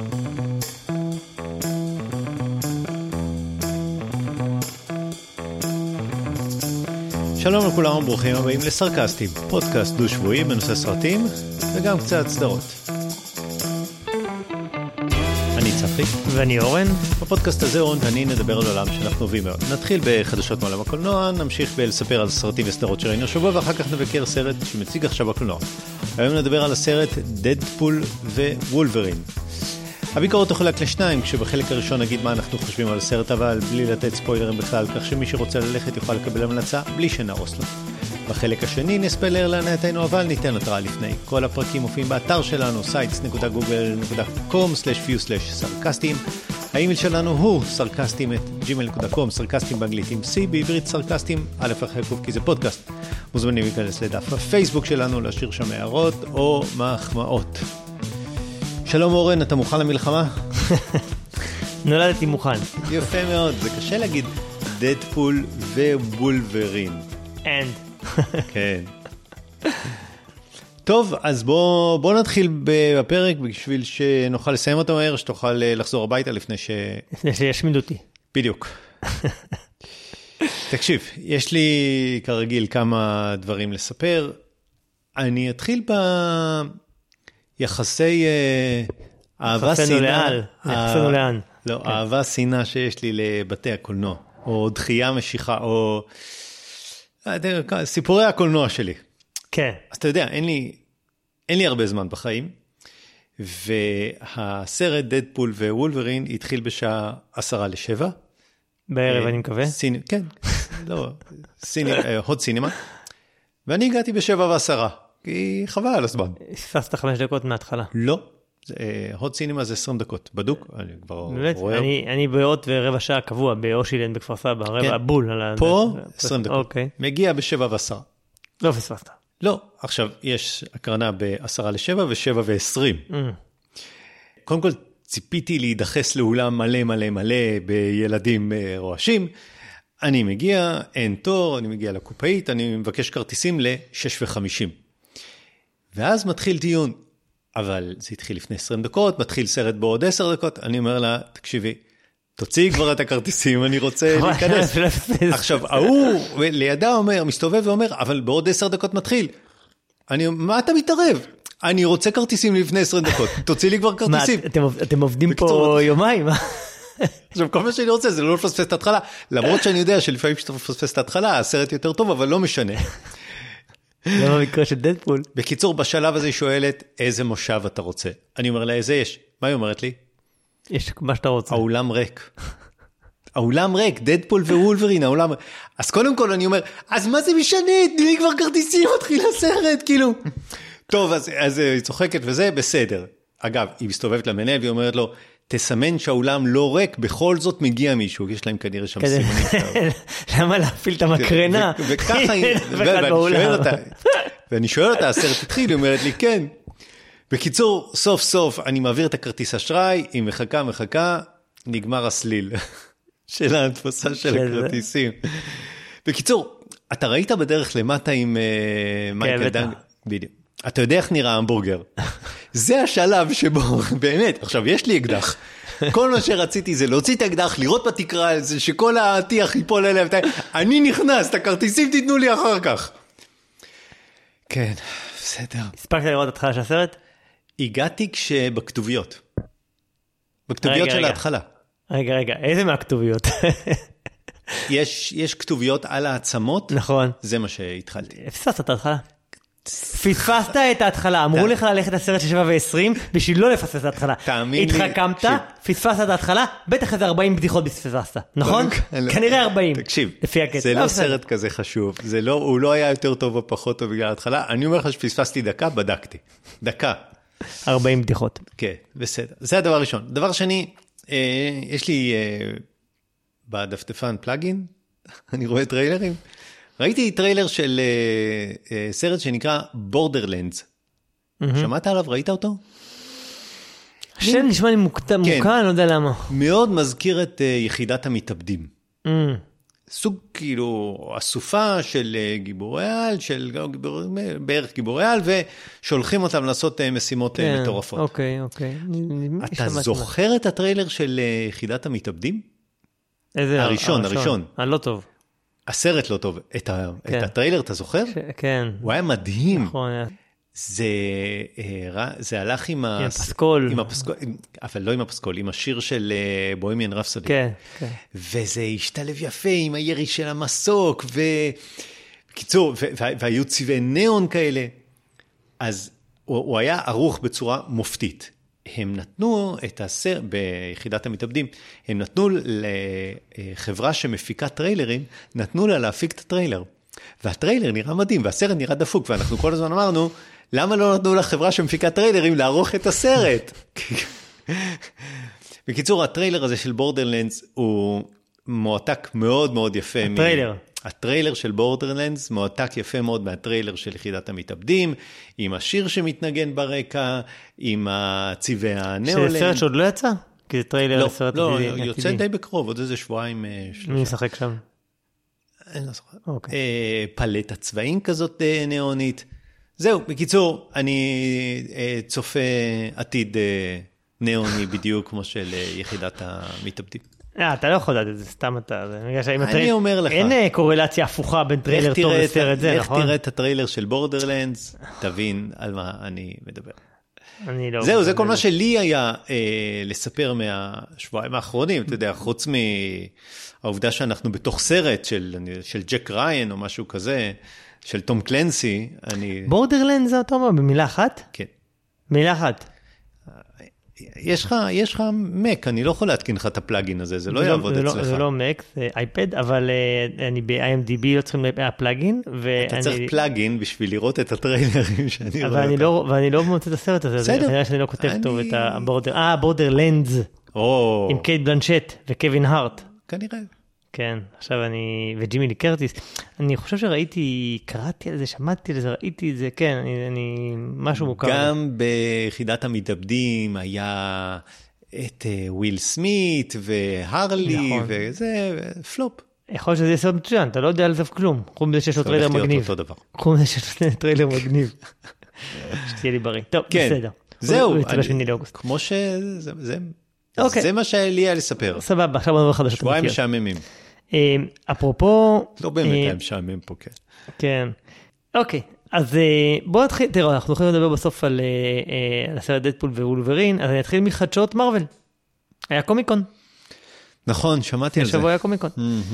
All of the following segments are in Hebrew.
שלום לכולם, ברוכים הבאים לסרקסטים, פודקאסט דו-שבועי בנושא סרטים וגם קצת סדרות. אני צפי. ואני אורן. בפודקאסט הזה אורן ואני נדבר על עולם שאנחנו אוהבים מאוד. נתחיל בחדשות מעולם הקולנוע, נמשיך בלספר על סרטים וסדרות שראינו השבוע, ואחר כך נבקר סרט שמציג עכשיו בקולנוע. היום נדבר על הסרט דדפול ווולברין. הביקורת תחולק לשניים, כשבחלק הראשון נגיד מה אנחנו חושבים על הסרט, אבל בלי לתת ספוילרים בכלל, כך שמי שרוצה ללכת יוכל לקבל המלצה בלי שנהרוס לו. בחלק השני נספלר להנאתנו, אבל ניתן התראה לפני. כל הפרקים מופיעים באתר שלנו, sites.google.com/view/sarcastim. האימייל שלנו הוא sarcastim@gmail.com, סרקסטים באנגלית עם C, בעברית סרקסטים, א' אחרי קוף כי זה פודקאסט. מוזמנים להיכנס לדף הפייסבוק שלנו, להשאיר שם הערות או מחמאות. שלום אורן, אתה מוכן למלחמה? נולדתי מוכן. יפה מאוד, זה קשה להגיד דדפול ווולברין. כן. טוב, אז בוא נתחיל בפרק בשביל שנוכל לסיים אותו מהר, שתוכל לחזור הביתה לפני שישמיד אותי. בדיוק. תקשיב, יש לי כרגיל כמה דברים לספר. אני אתחיל יחסי אהבה שנאה. יחסנו לאן? לא, אהבה שנאה שיש לי לבתי הקולנוע, או דחייה משיכה, או סיפורי הקולנוע שלי. כן. אז אתה יודע, אין לי הרבה זמן בחיים, והסרט דדפול ווולברין התחיל בשעה 6:50. בערב אני מקווה. כן, לא, הוט סינמה, ואני הגעתי 7:10. כי חבל על הזמן. פספסת 5 דקות מההתחלה. לא, הוט סינמה זה 20 דקות, בדוק, אני כבר רואה. אני בעוד ורבע שעה קבוע באושילנד בכפר סבא, רבע בול. פה 20 דקות, מגיע 7:10. לא פספסת. לא, עכשיו יש הקרנה 6:50 ו7:20. קודם כל ציפיתי להידחס לאולם מלא מלא מלא בילדים רועשים, אני מגיע, אין תור, אני מגיע לקופאית, אני מבקש כרטיסים ל6:50. ואז מתחיל דיון, אבל זה התחיל לפני 20 דקות, מתחיל סרט בעוד 10 דקות, אני אומר לה, תקשיבי, תוציאי כבר את הכרטיסים, אני רוצה להיכנס. עכשיו, הוא לידה מסתובב ואומר, אבל בעוד 10 דקות מתחיל. מה אתה מתערב? אני רוצה כרטיסים לפני 20 דקות, תוציא לי כבר כרטיסים. אתם עובדים פה יומיים? עכשיו, כל מה שאני רוצה זה לא לפספס את ההתחלה, למרות שאני יודע שלפעמים שאתה מפספס את ההתחלה, הסרט יותר טוב, אבל לא משנה. למה המקרה של דדפול? בקיצור, בשלב הזה היא שואלת, איזה מושב אתה רוצה? אני אומר לה, איזה יש? מה היא אומרת לי? יש מה שאתה רוצה. האולם ריק. האולם ריק, דדפול ווולברין, האולם ריק. אז קודם כל אני אומר, אז מה זה משנה? תני לי כבר כרטיסים, מתחיל הסרט, כאילו. טוב, אז היא צוחקת וזה, בסדר. אגב, היא מסתובבת למנהל והיא אומרת לו, תסמן שהאולם לא ריק, בכל זאת מגיע מישהו, יש להם כנראה שם סימונים. למה להפעיל את המקרנה? וככה היא, ואני שואל אותה, הסרט התחיל, היא אומרת לי, כן. בקיצור, סוף סוף אני מעביר את הכרטיס אשראי, היא מחכה, נגמר הסליל של ההדפסה של הכרטיסים. בקיצור, אתה ראית בדרך למטה עם מייקל דנג? בדיוק. אתה יודע איך נראה המבורגר. זה השלב שבו, באמת, עכשיו יש לי אקדח. כל מה שרציתי זה להוציא את האקדח, לראות בתקרה, שכל העתיח ייפול אליהם. אני נכנס, את הכרטיסים תיתנו לי אחר כך. כן, בסדר. הספקת לראות התחלה של הסרט? הגעתי בכתוביות. בכתוביות של ההתחלה. רגע, איזה מהכתוביות? יש כתוביות על העצמות. נכון. זה מה שהתחלתי. הפספסת את ההתחלה. פספסת את ההתחלה, אמרו לך ללכת לסרט של 7:20 בשביל לא לפספס את ההתחלה. התחכמת, פספסת את ההתחלה, בטח איזה 40 בדיחות פספסת, נכון? כנראה 40. תקשיב, זה לא סרט כזה חשוב, הוא לא היה יותר טוב או פחות טוב בגלל ההתחלה, אני אומר לך שפספסתי דקה, בדקתי. דקה. 40 בדיחות. כן, בסדר. זה הדבר הראשון. דבר שני, יש לי בדפדפן פלאגין, אני רואה טריילרים, ראיתי טריילר של סרט שנקרא בורדרלנדס. שמעת עליו? ראית אותו? השם נשמע לי מוקע, אני לא יודע למה. מאוד מזכיר את יחידת המתאבדים. סוג כאילו אסופה של גיבורי על, בערך גיבורי על, ושולחים אותם לעשות משימות מטורפות. אוקיי. אתה זוכר את הטריילר של יחידת המתאבדים? הראשון. לא טוב. הסרט לא טוב. את הטריילר אתה זוכר? כן. הוא היה מדהים. נכון. זה הלך עם הפסקול. אבל לא עם הפסקול, עם השיר של בוהמיאן רפסודי. כן. וזה השתלב יפה עם הירי של המסוק, בקיצור, והיו צבעי ניאון כאלה. אז הוא היה ערוך בצורה מופתית. הם נתנו את הסרט, ביחידת המתאבדים, הם נתנו לחברה שמפיקה טריילרים, נתנו לה להפיק את הטריילר. והטריילר נראה מדהים, והסרט נראה דפוק, ואנחנו כל הזמן אמרנו, למה לא נתנו לחברה שמפיקה טריילרים לערוך את הסרט? בקיצור, הטריילר הזה של בורדרלנדס הוא מועתק מאוד מאוד יפה. הטריילר של בורדרלנדס מועתק יפה מאוד מהטריילר של יחידת המתאבדים, עם השיר שמתנגן ברקע, עם הצבעי הנאולנד. שזה סרט שעוד לא יצא? כי זה טריילר לסרט לא, יוצא די בקרוב, עוד איזה שבועיים, שלושה. מי משחק שם? אין לא זוכר. פלט הצבעים כזאת נאונית. זהו, בקיצור, אני צופה עתיד נאוני בדיוק כמו של יחידת המתאבדים. אתה לא יכול לדעת את זה, סתם אתה. אני אומר לך. אין קורלציה הפוכה בין טריילר טוב לסרט זה, נכון? לך תראה את הטריילר של בורדרלנדס, תבין על מה אני מדבר. זהו, זה כל מה שלי היה לספר מהשבועיים האחרונים, אתה יודע, חוץ מהעובדה שאנחנו בתוך סרט של ג'ק ריין או משהו כזה, של תום קלנסי, בורדרלנד זה אתה אומר במילה אחת? כן. מילה אחת. יש לך מק, אני לא יכול להתקין לך את הפלאגין הזה, זה לא יעבוד אצלך. זה לא מק, זה אייפד, אבל אני ב-IMDb לא צריכים הפלאגין. אתה צריך פלאגין בשביל לראות את הטריילרים שאני רואה אותם. ואני לא מוצא את הסרט הזה, זה כנראה שאני לא כותב טוב את בורדרלנדס, עם קייט בלנשט וקווין הארט. כנראה. כן, עכשיו וג'ימי לי קרטיס, אני חושב שראיתי, קראתי על זה, שמעתי על זה, ראיתי את זה, כן, אני משהו מוכר. גם ביחידת המתאבדים היה את וויל סמית והרלי, וזה פלופ. יכול להיות שזה יהיה סרט מצוין, אתה לא יודע על זה כלום, חוץ מזה שיש לו טריילר מגניב. חוץ מזה שיש לו טריילר מגניב. שתהיה לי בריא. טוב, בסדר. זהו, כמו שזה... זה מה שלי היה לספר. סבבה, עכשיו נדבר חדשות. שבועיים משעממים. אפרופו... לא באמת היה משעמם פה, כן. כן. אוקיי, אז בואו נתחיל, תראו, אנחנו יכולים לדבר בסוף על הסרט דדפול ווולברין, אז אני אתחיל מחדשות מרוול. היה קומיקון. נכון, שמעתי על זה. שבוע היה קומיקון.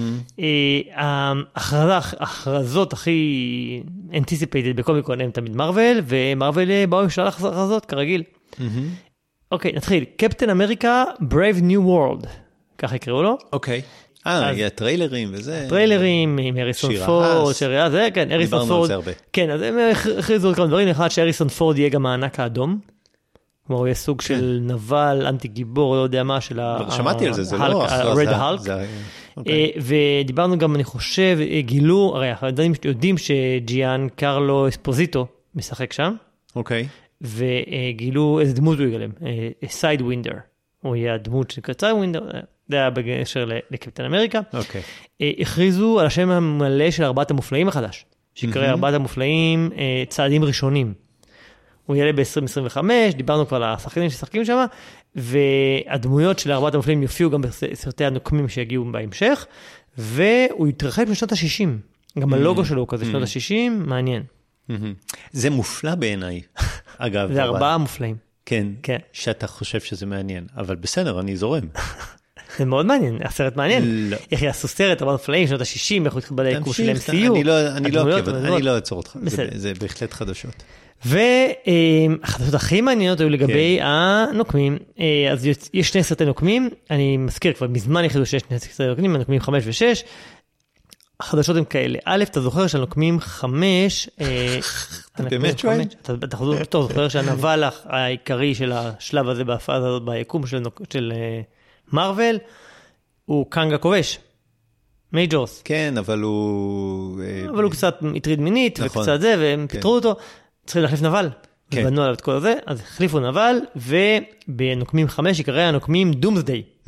ההכרזות הכי anticipated בקומיקון הם תמיד מרוול, ומרוול באו עם שלל הכרזות, כרגיל. אוקיי, נתחיל. קפטן אמריקה, Brave New World. ככה יקראו לו. אוקיי. היה טריילרים וזה. טריילרים עם אריסון פורד, זה, כן, אריסון פורד. דיברנו על זה הרבה. כן, אז הם הכריזו כמה דברים. אחד, שאריסון פורד יהיה גם הענק האדום. כלומר, הוא יהיה סוג של נבל, אנטי גיבור, לא יודע מה, של שמעתי על זה, זה לא הכרזה. רד ההלק. ודיברנו גם, אני חושב, גילו, הרי אנחנו יודעים שג'יאן קרלו אספוזיטו משחק שם. אוקיי. וגילו איזה דמות הוא יגלם, סיידווינדר, הוא יהיה הדמות של סיידווינדר, זה היה בגשר לקפטן אמריקה. הכריזו על השם המלא של ארבעת המופלאים החדש, שיקרא ארבעת המופלאים צעדים ראשונים. הוא יעלה ב-2025, דיברנו כבר על השחקנים ששחקים שם, והדמויות של ארבעת המופלאים יופיעו גם בסרטי הנוקמים שיגיעו בהמשך, והוא יתרחש בשנות ה-60. גם הלוגו שלו הוא כזה שנות ה-60, מעניין. זה מופלא בעיניי, אגב. זה ארבעה מופלאים. כן, שאתה חושב שזה מעניין, אבל בסדר, אני זורם. זה מאוד מעניין, הסרט מעניין. איך יעשו סרט, ארבעה מופלאים, שנות ה-60, איך הוא התחיל בלעקוב של MCU. אני לא אעצור אותך, זה בהחלט חדשות. והחדשות הכי מעניינות היו לגבי הנוקמים, אז יש שני סרטי נוקמים, אני מזכיר כבר מזמן יחידו שיש שני סרטי נוקמים, הנוקמים 5 ו-6, החדשות הן כאלה. א', אתה זוכר שהנוקמים 5... אתה באמת שואל? אתה זוכר שהנבל העיקרי של השלב הזה בהפעה הזאת ביקום של מרוול, הוא קאנג הכובש. מייג'ורס. כן, אבל הוא... אבל הוא קצת הטריד מינית, וקצת זה, והם פיתרו אותו. צריכים להחליף נבל. ובנו עליו את כל זה, אז החליפו נבל, ובנוקמים 5 יקרא הנוקמים דומסדיי.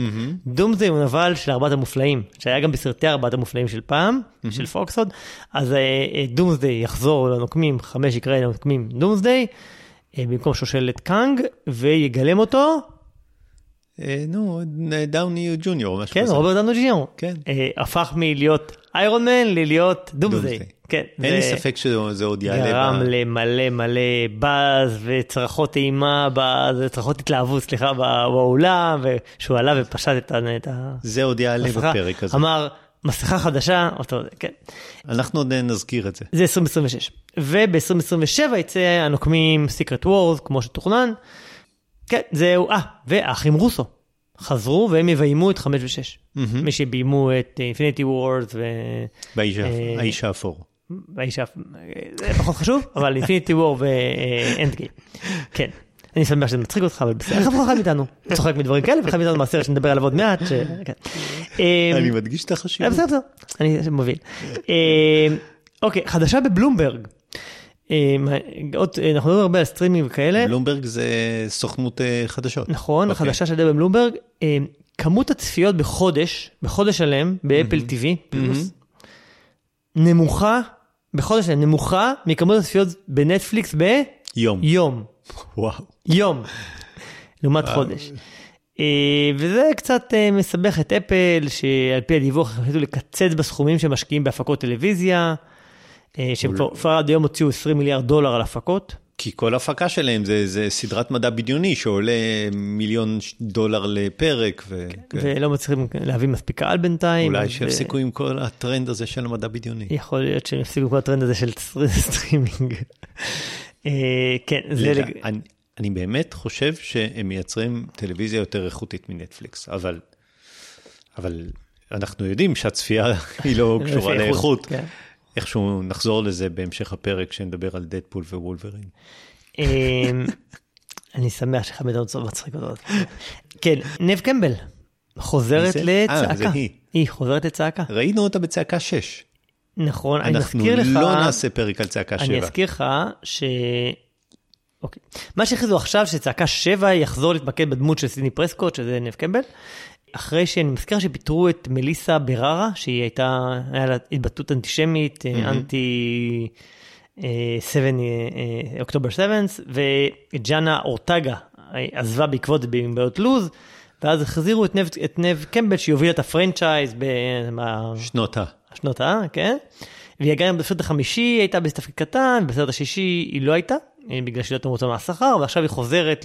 דומסדיי הוא נבל של ארבעת המופלאים, שהיה גם בסרטי ארבעת המופלאים של פעם, של פוקסוד, אז דומסדיי יחזור לנוקמים, 5 יקרא לנוקמים דומסדיי, במקום שושלת קאנג, ויגלם אותו, דאוני ג'וניור. כן, רוברט דאוני ג'וניור. כן. הפך מלהיות איירון מן ללהיות דומסדיי. כן. אין לי ספק שזה עוד יעלה. גרם למלא מלא באז וצרחות אימה, וצרחות התלהבות, סליחה, באולם, ושהוא עלה ופשט את זה עוד יעלה בפרק הזה. אמר, מסכה חדשה, כן. אנחנו עוד נזכיר את זה. זה 2026. וב-2027 יצא הנוקמים Secret Wars, כמו שתוכנן. כן, זהו, והאחים רוסו חזרו והם יביימו את 5 ו-6. מי שביימו את Infinity Wars באיש האפור. זה פחות חשוב, אבל Infinity War ו-Endgame. כן, אני שמח שזה מצחיק אותך, אבל בסדר, איך אחד מאיתנו צוחק מדברים כאלה, ואחד מאיתנו מהסרט שנדבר עליו עוד מעט. אני מדגיש את החשיבות. בסדר, אני מוביל. אוקיי, חדשה בבלומברג. אנחנו מדברים הרבה על סטרימינג וכאלה. בלומברג זה סוכנות חדשות. נכון, החדשה שדה בבלומברג. כמות הצפיות בחודש עליהם, באפל TV פלוס, נמוכה, בחודש עליהם, נמוכה מכמות הצפיות בנטפליקס יום. וואו. יום. לעומת חודש. וזה קצת מסבך את אפל, שעל פי הדיווח החליטו לקצץ בסכומים שמשקיעים בהפקות טלוויזיה, שהם כבר עד היום הוציאו $20 מיליארד על הפקות. כי כל הפקה שלהם זה סדרת מדע בדיוני שעולה $1 מיליון לפרק. ולא מצליחים להביא מספיק קהל בינתיים. אולי שיפסיקו עם כל הטרנד הזה של המדע בדיוני. יכול להיות שהם יפסיקו עם כל הטרנד הזה של סטרימינג. כן. אני באמת חושב שהם מייצרים טלוויזיה יותר איכותית מנטפליקס, אבל אנחנו יודעים שהצפייה היא לא קשורה לאיכות. איכשהו נחזור לזה בהמשך הפרק שנדבר על דדפול ווולברין. אני שמח שחמד עוד מצחיק אותו. כן, נב קמבל חוזרת לצעקה. זה היא. היא חוזרת לצעקה. ראינו אותה בצעקה 6. נכון, אני אזכיר לך. אנחנו לא נעשה פרק על צעקה 7. אני אזכיר לך אוקיי. מה שהכריזו עכשיו שצעקה 7 יחזור להתמקד בדמות של סידני פרסקוט, שזה נב קמבל. אחרי שאני מזכיר שפיתרו את מליסה בררה, שהיא היה לה התבטאות אנטישמית, אנטי אוקטובר 7, וג'אנה אורטגה עזבה בעקבות בעיות לוז, ואז החזירו את נב קמבל שיוביל את הפרנצ'ייז בשנות כן? והיא גם בסרט החמישי הייתה בתפקיד קטן, בסרט השישי היא לא הייתה, בגלל שהיא לא תמוצה מהשכר, ועכשיו היא חוזרת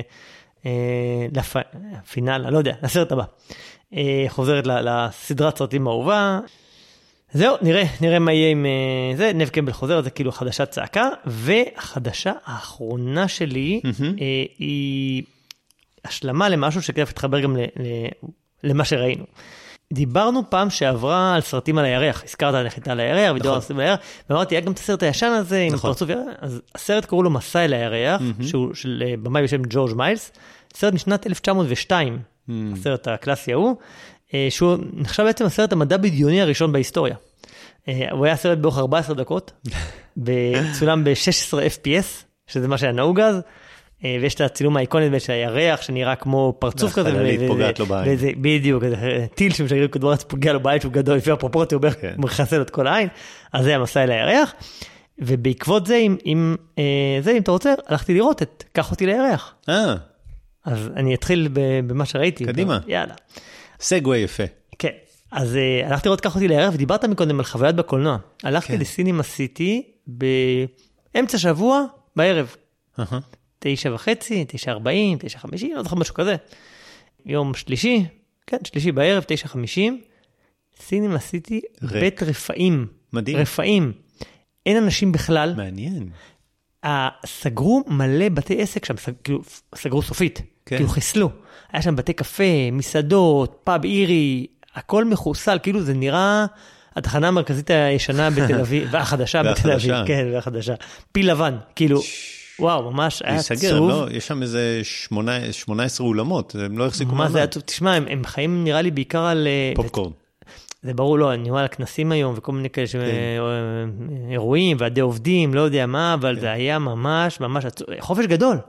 לפינל, לא יודע, לסרט הבא. חוזרת לסדרת סרטים האהובה. זהו, נראה מה יהיה עם זה. נב קמבל חוזרת, זה כאילו חדשת צעקה, והחדשה האחרונה שלי היא השלמה למשהו שכדאי להתחבר גם למה שראינו. דיברנו פעם שעברה על סרטים על הירח, הזכרת על נחיתה על הירח, וידאו על סרטים על הירח, ואמרתי, היה גם את הסרט הישן הזה, עם פרצוף ירח, אז הסרט קראו לו מסע אל הירח, שהוא של במאי בשם ג'ורג' מיילס, סרט משנת 1902, הסרט הקלאסי ההוא, שהוא נחשב בעצם הסרט המדע בדיוני הראשון בהיסטוריה. הוא היה סרט באורך 14 דקות, צולם ב-16 FPS, שזה מה שהיה נהוג אז, ויש את הצילום האיקוני של הירח, שנראה כמו פרצוף כזה. החללית פוגעת לו בעין. בדיוק, טיל שמשגר כדור ארץ פוגע לו בעין, שהוא גדול, לפי הפרופורציה, הוא מחסל את כל העין, אז זה המסע אל הירח, ובעקבות זה, אם אתה רוצה, הלכתי לראות את קח אותי לירח. אז אני אתחיל במה שראיתי. קדימה. יאללה. סגווי יפה. כן, אז הלכתי לראות קח אותי לירח, ודיברת מקודם על חוויות בקולנוע. הלכתי לסינימה סיטי, באמצע שבוע, בערב. 9:30, 9:40, 9:50, לא זוכר משהו כזה. יום שלישי, כן, שלישי בערב, 9:50, סינימה סיטי, בית רפאים. מדהים. רפאים. אין אנשים בכלל. מעניין. סגרו מלא בתי עסק שם, כאילו, סגרו סופית, כאילו חיסלו. היה שם בתי קפה, מסעדות, פאב אירי, הכל מחוסל, כאילו זה נראה התחנה המרכזית הישנה בתל אביב, והחדשה בתל אביב, כן, והחדשה. פיל לבן, כאילו, וואו, ממש היה עצוב. לא, יש שם איזה 18 אולמות, הם לא החזיקו מה זה עצוב, תשמע, הם חיים נראה לי בעיקר על פופקורן. זה ברור, לא, אני רואה על הכנסים היום, וכל מיני כאלה אירועים, ועדי עובדים, לא יודע מה, אבל זה היה ממש, ממש, חופש גדול.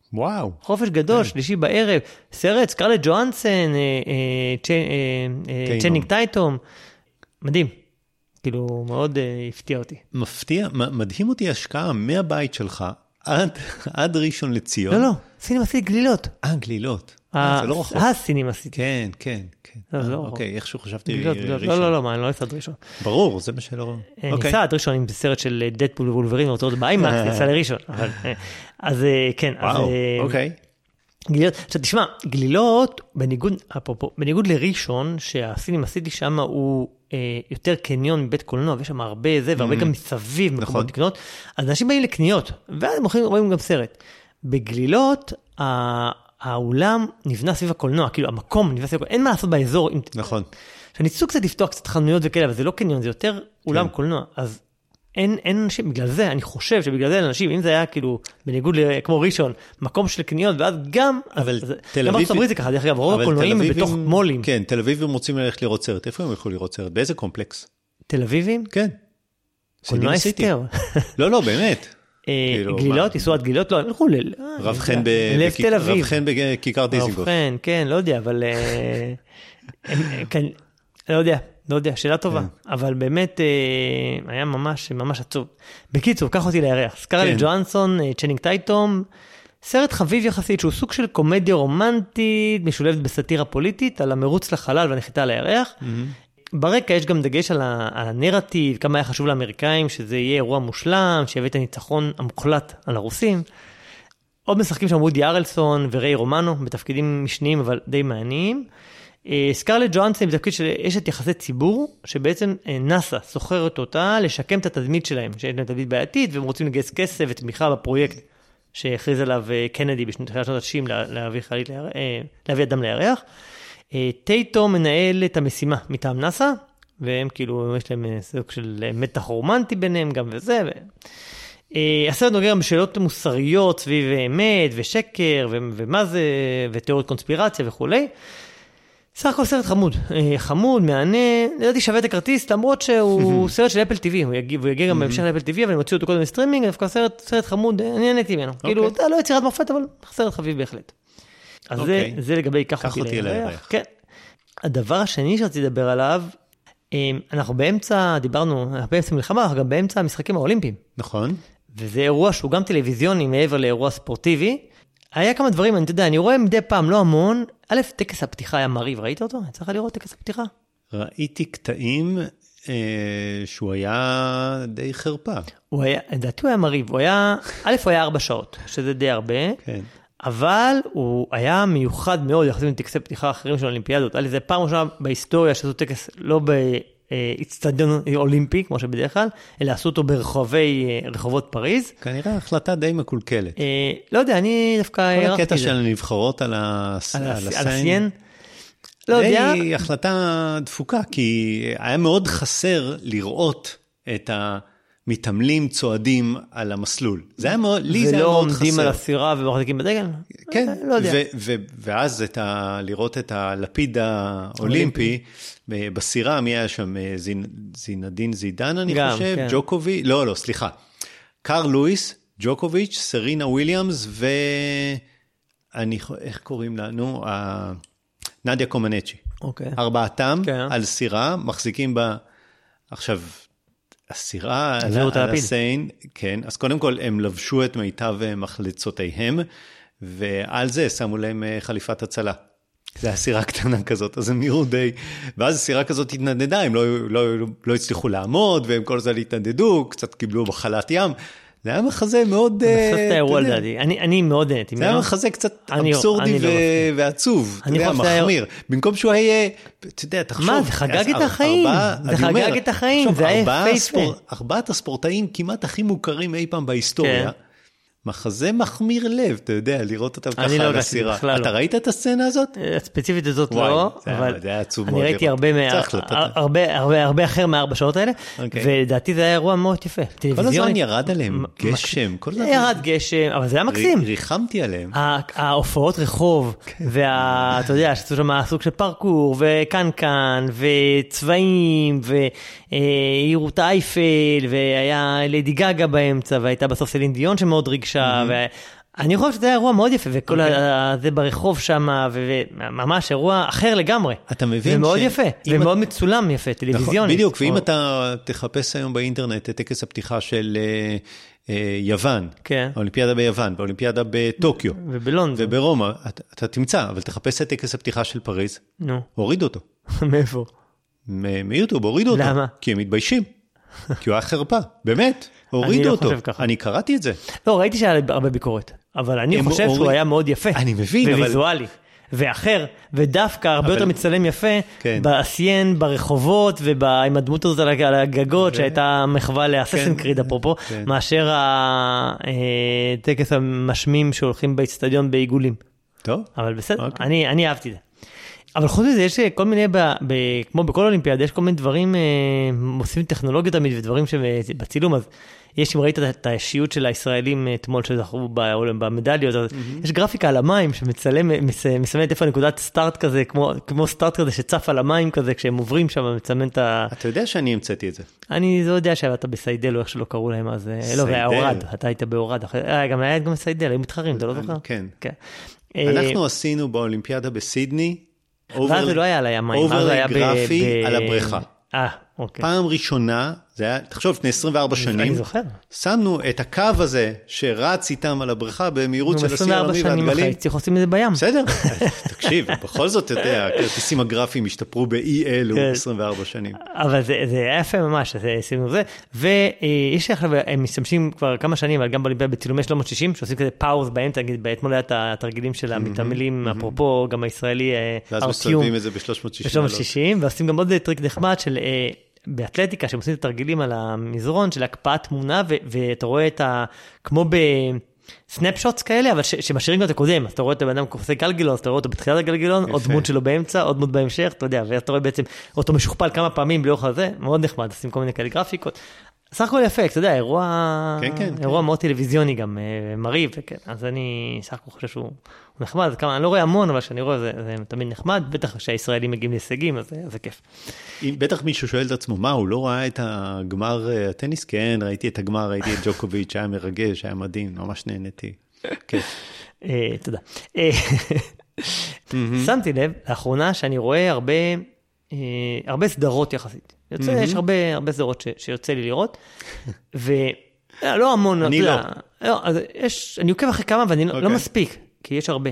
וואו. חופש גדול, שלישי בערב, סרט, סקרלט ג'ואנסון, צ'נינג טייטום, מדהים. כאילו, מאוד הפתיע אותי. מפתיע, מדהים אותי השקעה מהבית שלך עד ראשון לציון. לא, סינמה סיטי גלילות. גלילות. זה לא רחוק. הסינמה סיטי. כן, כן, כן. אוקיי, איכשהו חשבתי ראשון. לא, אני לא אצעד ראשון. ברור, זה מה שלא... ניסה עד ראשון עם סרט של דדפול וולברין, רוצה עוד באיימקס, ניסה לראשון. אז כן. וואו, אוקיי. גלילות, עכשיו תשמע, גלילות, בניגוד לראשון, שהסינמה סיטי שם הוא יותר קניון מבית קולנוע, ויש שם הרבה זה, והרבה גם מסביב מקומות לקנות, אז אנשים באים לקניות, ואז הם רואים גם סרט. בגלילות, האולם נבנה סביב הקולנוע, כאילו המקום נבנה סביב הקולנוע, אין מה לעשות באזור. נכון. שניסו קצת לפתוח קצת חנויות וכאלה, אבל זה לא קניון, זה יותר אולם קולנוע, אז אין אנשים, בגלל זה, אני חושב שבגלל זה אנשים, אם זה היה כאילו, בניגוד כמו ראשון, מקום של קניות, ואז גם, אבל תל אביב, זה ככה, דרך אגב, רוב הקולנועים הם בתוך מולים. כן, תל אביבים רוצים ללכת לראות סרט, איפה הם יכולים לראות סרט? באיזה קומפלקס? תל אביבים? כן. קולנוע אסתר. לא, באמת. גלילות, יסועת גלילות, לא, הלכו רב חן בכיכר דיזינגוף. רב חן, כן, לא יודע, אבל, לא יודע, שאלה טובה, אבל באמת היה ממש עצוב. בקיצור, קח אותי לירח. סקרלט ג'ואנסון, צ'נינג טייטום, סרט חביב יחסית, שהוא סוג של קומדיה רומנטית, משולבת בסאטירה פוליטית, על המרוץ לחלל והנחיתה לירח. ברקע יש גם דגש על הנרטיב, כמה היה חשוב לאמריקאים, שזה יהיה אירוע מושלם, שיביא את הניצחון המוחלט על הרוסים. עוד משחקים שם וודי ארלסון וריי רומנו, בתפקידים משניים, אבל די מעניינים. סקרלט ג'ואנסון בתפקיד של אשת יחסי ציבור, שבעצם נאסא סוחרת אותה לשקם את התדמית שלהם, שיש להם תדמית בעייתית, והם רוצים לגייס כסף ותמיכה בפרויקט שהכריז עליו קנדי בשנות ה-90 להביא אדם לירח. טייטו מנהל את המשימה מטעם נאסא, והם כאילו, יש להם סוג של מתח רומנטי ביניהם גם וזה. הסרט נוגע בשאלות מוסריות סביב אמת ושקר ומה זה, ותיאוריות קונספירציה וכולי. סך הכל סרט חמוד, מענה, לדעתי שווה את הכרטיס, למרות שהוא סרט של אפל TV, הוא יגיע גם בהמשך לאפל TV, אבל הם הוציאו אותו קודם בסטרימינג, דווקא סרט חמוד, אני נהניתי ממנו. כאילו, לא יצירת מופת, אבל סרט חביב בהחלת. אז זה לגבי קח אותי לירח. כן. הדבר השני שרציתי לדבר עליו, אנחנו באמצע, מלחמה, אנחנו גם באמצע המשחקים האולימפיים. נכון. וזה אירוע שהוא גם טלוויזיוני מעבר לאירוע ספורטיבי. היה כמה דברים, אני רואה מדי פעם, לא המון. א', טקס הפתיחה היה מריב, ראית אותו? אני צריך לראות טקס הפתיחה. ראיתי קטעים שהוא היה די חרפה. לדעתי הוא היה מריב, הוא היה 4 שעות, שזה די הרבה. כן. אבל הוא היה מיוחד מאוד, יחסים לטקסי פתיחה אחרים של האולימפיאדות. היה לזה פעם ראשונה בהיסטוריה שעשו טקס לא באצטדיון אולימפי, כמו שבדרך כלל, אלא עשו אותו ברחובות פריז. כנראה החלטה די מקולקלת. לא יודע, אני דווקא הרחתי את זה. כל הקטע של הנבחרות על הסיין. לא יודע. די החלטה דפוקה, כי היה מאוד חסר לראות את מתעמלים צועדים על המסלול. זה היה מאוד, לי זה היה מאוד חסר. ולא עומדים על הסירה ומחזיקים בדגל? כן, ואז לראות את הלפיד האולימפי, בסירה, מי היה שם? זינדין זידן, אני חושב, ג'וקוביץ', לא, סליחה. קארל לואיס, ג'וקוביץ', סרינה וויליאמס, איך קוראים לנו? נדיה קומנצ'י. ארבעתם על סירה, מחזיקים בה, עכשיו, הסירה על הסיין, כן, אז קודם כל הם לבשו את מיטב מחלצותיהם, ועל זה שמו להם חליפת הצלה. זה הסירה קטנה כזאת, אז הם נראו די, ואז הסירה כזאת התנדדה, הם לא הצליחו לעמוד, והם כל זה התנדדו, קצת קיבלו בחלת ים, זה היה מחזה מאוד... אני מאוד נהניתי. זה היה מחזה קצת אבסורדי ועצוב, אתה יודע, מחמיר. במקום שהוא היה, אתה יודע, תחשוב... מה, זה חגג את החיים. זה חגג את החיים, זה היה פייספי. 4 הספורטאים כמעט הכי מוכרים אי פעם בהיסטוריה, מחזה מחמיר לב, אתה יודע, לראות אותם ככה על הסירה. אתה ראית את הסצנה הזאת? הספציפית הזאת לא, אבל אני ראיתי הרבה אחר מה4 שעות האלה, ולדעתי זה היה אירוע מאוד יפה. כל הזמן ירד עליהם גשם. ירד גשם, אבל זה היה מקסים. ריחמתי עליהם. ההופעות רחוב, ואתה יודע, שעשו שם סוג של פרקור, וקנקן, וצבעים, והעירו את האייפל, והיה לידי גגה באמצע, והייתה בסוף סלין דיון שמאוד ריגשה, אני חושב שזה היה אירוע מאוד יפה, וכל זה ברחוב שם, וממש אירוע אחר לגמרי. אתה מבין ומאוד יפה, ומאוד מצולם יפה, טלוויזיוני. בדיוק, ואם אתה תחפש היום באינטרנט את טקס הפתיחה של יוון, האולימפיאדה ביוון, והאולימפיאדה בטוקיו, ובלונדון, וברומא, אתה תמצא, אבל תחפש את טקס הפתיחה של פריז, הוריד אותו. מאיפה? מיוטיוב, הורידו אותו. למה? כי הם מתביישים. כי הוא היה חרפה, באמת, הורידו אותו. אני קראתי את זה. לא, ראיתי שהיה הרבה ביקורת, אבל אני חושב שהוא היה מאוד יפה. אני מבין, אבל... וויזואלי, ואחר, ודווקא הרבה יותר מצלם יפה, בעשיין, ברחובות, עם הדמות הזאת על הגגות, שהייתה מחווה לאססן קריד, אפרופו, מאשר הטקס המשמים שהולכים באצטדיון בעיגולים. טוב. אבל בסדר, אני אהבתי את זה. אבל חוץ מזה, יש כל מיני, כמו בכל אולימפיאדה, יש כל מיני דברים, עושים טכנולוגיה תמיד, ודברים שבצילום, אז יש, אם ראית את האישיות של הישראלים אתמול שזכו במדליות, יש גרפיקה על המים שמסמנת איפה נקודת סטארט כזה, כמו סטארט כזה שצף על המים כזה, כשהם עוברים שם, מצמנת את ה... אתה יודע שאני המצאתי את זה. אני לא יודע שאתה בסיידל, או איך שלא קראו להם, אז לא, זה היה אורד, אתה היית באורד, גם היה גם בסיידל, היו מתחרים, אתה לא זוכר? כן. אנחנו עשינו באולימפיאדה בסידני, ואז זה לא היה על הימיים, אוברלי גרפי על הבריכה. אוקיי. פעם ראשונה, זה היה, תחשוב, לפני 24 שנים, אני זוכר. שמנו את הקו הזה שרץ איתם על הבריכה במהירות של השיא העולמי והדגלים. 24 שנים אחרי, צריך עושים את זה בים. בסדר, תקשיב, בכל זאת, אתה יודע, הכרטיסים הגרפיים השתפרו ב-EL 24 שנים. אבל זה היה יפה ממש, עשינו זה, ויש עכשיו, הם משתמשים כבר כמה שנים, אבל גם באולימפיאדה בצילומי 360, שעושים כזה פאוז באמצע, אתמול היה את התרגילים של המתעמלים, אפרופו, גם הישראלי, ואז מסתובבים את זה ב-360. ועושים גם עוד טריק נחמד של באתלטיקה, שהם עושים את התרגילים על המזרון של הקפאת תמונה, ואתה רואה את כמו בסנאפשוטס כאלה, אבל שמשאירים גם את הקודם, אז אתה רואה את הבן אדם כופסי גלגילון, אז אתה רואה אותו בתחילת הגלגילון, עוד דמות שלו באמצע, עוד דמות בהמשך, אתה יודע, ואתה רואה בעצם אותו משוכפל כמה פעמים לאורך הזה, מאוד נחמד, עושים כל מיני כאלה גרפיקות. סך הכל יפה, אתה יודע, אירוע מאוד טלוויזיוני גם, מריב, אז אני סך הכל חושב שהוא נחמד, אני לא רואה המון, אבל שאני רואה, זה תמיד נחמד, בטח שהישראלים מגיעים להישגים, אז זה כיף. בטח מישהו שואל את עצמו, מה, הוא לא ראה את הגמר הטניס? כן, ראיתי את הגמר, ראיתי את ג'וקוביץ', היה מרגש, היה מדהים, ממש נהניתי. כיף. תודה. שמתי לב, לאחרונה שאני רואה הרבה סדרות יחסית. יש הרבה סדרות שיוצא לי לראות, ולא המון. אני לא. אני עוקב אחרי כמה, ואני לא מספיק, כי יש הרבה.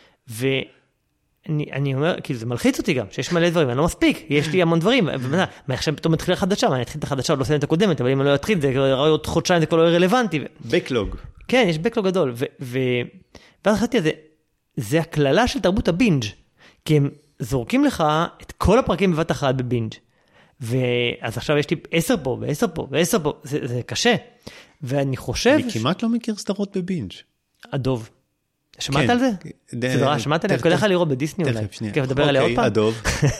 ואני אומר, כאילו זה מלחיץ אותי גם, שיש מלא דברים, אני לא מספיק, יש לי המון דברים, מה עכשיו פתאום מתחילה חדשה, אני אתחיל את החדשה, עוד לא עושה את הקודמת, אבל אם אני לא אתחיל, זה עוד חודשיים, זה כבר לא רלוונטי. בקלוג. כן, יש בקלוג גדול, ואז חשבתי על זה, זה הכללה של תרבות הבינג', כי הם זורקים לך את כל הפרקים בבת אחת בבינג'. ואז עכשיו יש לי 10 פה, ו10 פה, ו10 פה, זה קשה. ואני חושב... אני כמעט לא מכיר סדרות בבינג'. הדוב. שמעת על זה? סדרה, שמעת עליה? כדאי לך לראות בדיסני אולי. תכף, שנייה. כיף לדבר עליה עוד פעם? הדוב,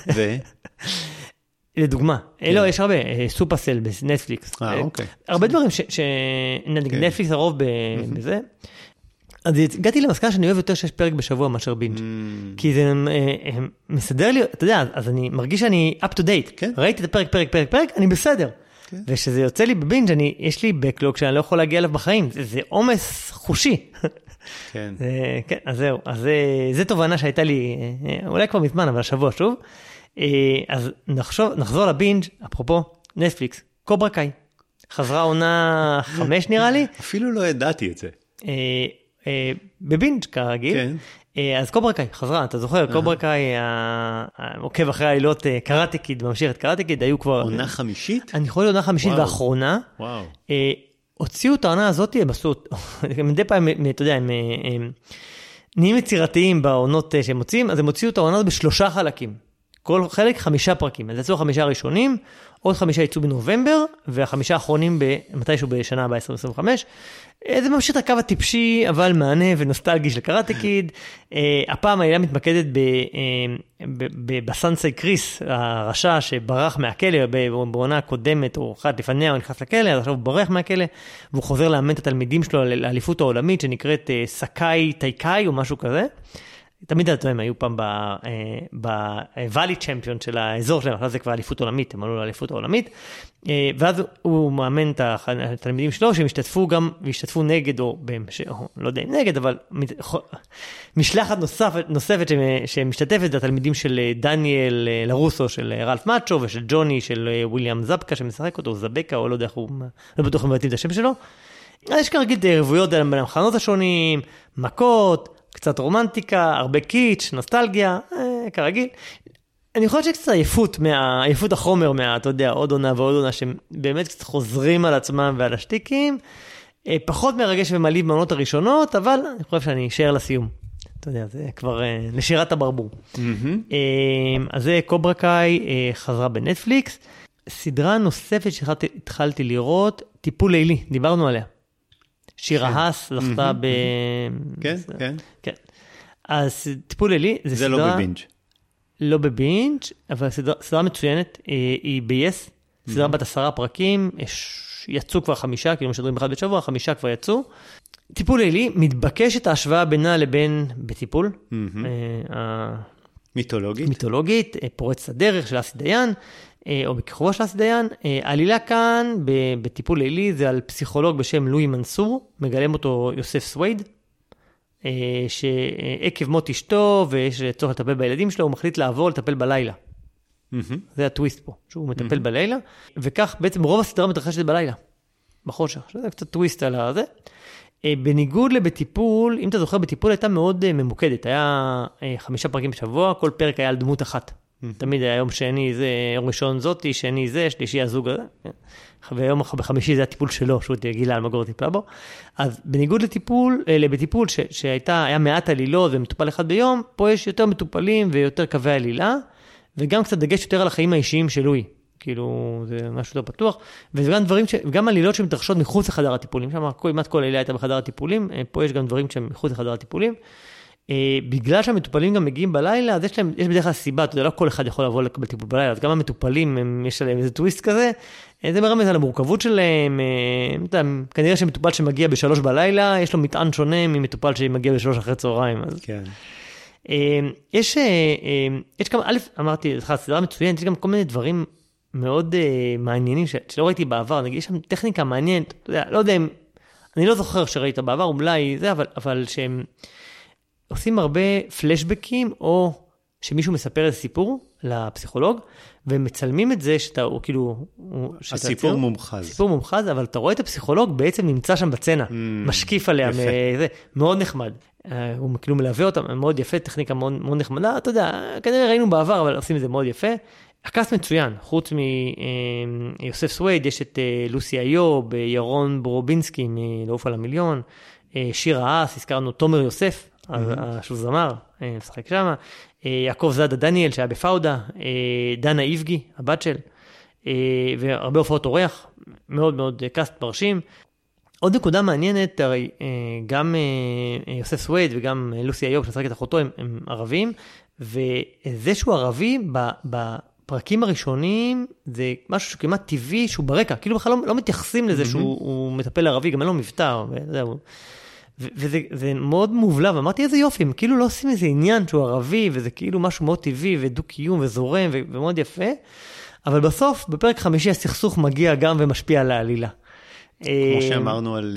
לדוגמה. לא, יש הרבה. סופרסל בנטפליקס. אוקיי. הרבה דברים נטפליקס הרוב בזה. אז הגעתי למסקנה שאני אוהב יותר 6 פרק בשבוע מאשר בינג'. כי זה מסדר לי, אתה יודע, אז אני מרגיש שאני up to date. ראיתי את הפרק, פרק, אני בסדר. ושזה יוצא לי בבינג' יש לי בקלוג שאני לא יכול להגיע אליו בחיים. זה עומס חושי. כן. כן, אז זהו. אז זה תובנה שהייתה לי, אולי כבר מזמן, אבל השבוע שוב. אז נחזור לבינג', אפרופו, נטפליקס, קוברה קאי. חזרה עונה 5 נראה לי. אפילו לא ידעתי את זה. בבינג' כרגיל. כן. אז קוברה קאי חזרה, אתה זוכר, קוברה קאי עוקב אחרי העילות קראטה קיד, ממשיך את קראטה קיד, היו כבר... עונה חמישית? אני חושב עונה חמישית ואחרונה. וואו. הוציאו את העונה הזאת, הם עשו, מדי פעם, אתה יודע, הם נהיים יצירתיים בעונות שהם מוציאים, אז הם הוציאו את העונה הזאת ב3 חלקים. כל חלק 5 פרקים. אז יצאו 5 ראשונים, עוד 5 יצאו בנובמבר, וה5 האחרונים מתישהו בשנה הבאה 2025. זה ממשיך את הקו הטיפשי, אבל מענה ונוסטלגי של קראטה קיד. הפעם העילה מתמקדת בסנסי קריס, הרשע שברח מהכלא, בעונה הקודמת, או אחת לפניה, הוא נכנס לכלא, אז עכשיו הוא ברח מהכלא, והוא חוזר לאמן את התלמידים שלו לאליפות העולמית, שנקראת סקאי טייקאי, או משהו כזה. תמיד הם היו פעם בוואלי צ'מפיון של האזור שלהם, אחרי זה כבר אליפות עולמית, הם עלו לאליפות העולמית, ואז הוא מאמן את התלמידים שלו, שהם השתתפו גם, והשתתפו נגד, או לא יודע אם נגד, אבל משלחת נוספת שמשתתפת, זה התלמידים של דניאל לרוסו, של רלף מאצ'ו, ושל ג'וני, של וויליאם זבקה, שמשחק אותו, זבקה, או לא יודע איך הוא, לא בטוח מבטאים את השם שלו. יש כרגיל רבויות בין המחנות השונים, מכות, קצת רומנטיקה, הרבה קיץ', נוסטלגיה, כרגיל. אני חושב שקצת עייפות החומר אתה יודע, עוד עונה ועוד עונה, שהם באמת קצת חוזרים על עצמם ועל השטיקים, פחות מרגש ומעליב בעונות הראשונות, אבל אני חושב שאני אשאר לסיום. אתה יודע, זה כבר לשירת הברבור. אז זה קוברה קאי חזרה בנטפליקס. סדרה נוספת שהתחלתי לראות, טיפול לילי, דיברנו עליה. שירה האס זכתה ב... כן, כן. כן. אז טיפול לילי, זה לא בבינג'. לא בבינג', אבל סדרה מצוינת, היא ב-yes, סדרה בת 10 פרקים, יצאו כבר 5, כאילו משדרים אחד בשבוע, 5 כבר יצאו. טיפול לילי, מתבקשת ההשוואה בינה לבין בטיפול. מיתולוגית. מיתולוגית, פורץ הדרך של אסי דיין, או בכיכובו של אסי דיין. העלילה כאן, בטיפול לילי, זה על פסיכולוג בשם לואי מנסור, מגלם אותו יוסף סווייד, שעקב מות אשתו, ויש צורך לטפל בילדים שלו, הוא מחליט לעבור לטפל בלילה. זה הטוויסט פה, שהוא מטפל בלילה, וכך בעצם רוב הסדרה מתרחשת בלילה, בחושך. זה קצת טוויסט על זה. בניגוד לבטיפול, אם אתה זוכר, בטיפול הייתה מאוד ממוקדת, היה 5 פרקים בשבוע, כל פרק היה על דמות אחת. תמיד היה יום שני זה, יום ראשון זאתי, שני זה, שלישי הזוג הזה, ויום בחמישי זה הטיפול שלו, שהוא גילה על מגור טיפלה בו. אז בניגוד לבטיפול היה מעט עלילות ומטופל אחד ביום, פה יש יותר מטופלים ויותר קווי עלילה, וגם קצת דגש יותר על החיים האישיים של לואי. כאילו, זה משהו יותר פתוח, וגם דברים, גם עלילות שמתרחשות מחוץ לחדר הטיפולים, שם כמעט כל עלילה הייתה בחדר הטיפולים, פה יש גם דברים שהם מחוץ לחדר הטיפולים, בגלל שהמטופלים גם מגיעים בלילה, אז יש בדרך כלל סיבה, אתה יודע, לא כל אחד יכול לבוא לקבל טיפול בלילה, אז גם המטופלים, יש עליהם איזה טוויסט כזה, זה מרמז על המורכבות שלהם, כנראה שמטופל שמגיע ב3 בלילה, יש לו מטען שונה ממטופל שמגיע ב3 אחרי צהריים, אז... כן. יש גם, א', אמרתי, סדרה מצוינת, יש גם כל מיני דברים מאוד מעניינים שלא ראיתי בעבר, נגיד, יש שם טכניקה מעניינת, לא יודע אם, אני לא זוכר שראית בעבר, אולי זה, אבל שהם עושים הרבה פלשבקים, או שמישהו מספר איזה סיפור לפסיכולוג, ומצלמים את זה שאתה, הוא כאילו... הסיפור מומחז. סיפור מומחז, אבל אתה רואה את הפסיכולוג בעצם נמצא שם בצנה, משקיף עליה, זה מאוד נחמד. הוא כאילו מלווה אותם, מאוד יפה, טכניקה מאוד, מאוד נחמדה, אתה יודע, כנראה ראינו בעבר, אבל עושים את זה מאוד יפה. הקאסט מצוין, חוץ מיוסף סווייד, יש את לוסי איוב, ירון ברובינסקי מלעוף על המיליון, שירה האס, הזכרנו תומר יוסף, שהוא זמר, משחק שמה, יעקב זאדה דניאל שהיה בפאודה, דנה איבגי, הבת של, והרבה הופעות אורח, מאוד מאוד קאסט מרשים. עוד נקודה מעניינת, הרי גם יוסף סווייד וגם לוסי איוב שמשחק את אחותו הם ערבים, וזה שהוא ערבי בפרקים הראשונים זה משהו שכמעט טבעי שהוא ברקע, כאילו בכלל לא מתייחסים לזה שהוא מטפל ערבי, גם אין לו מבטא, וזה מאוד מובלע, ואמרתי איזה יופי, הם כאילו לא עושים איזה עניין שהוא ערבי, וזה כאילו משהו מאוד טבעי ודו-קיום וזורם ומאוד יפה, אבל בסוף בפרק 5 הסכסוך מגיע גם ומשפיע על העלילה. כמו שאמרנו על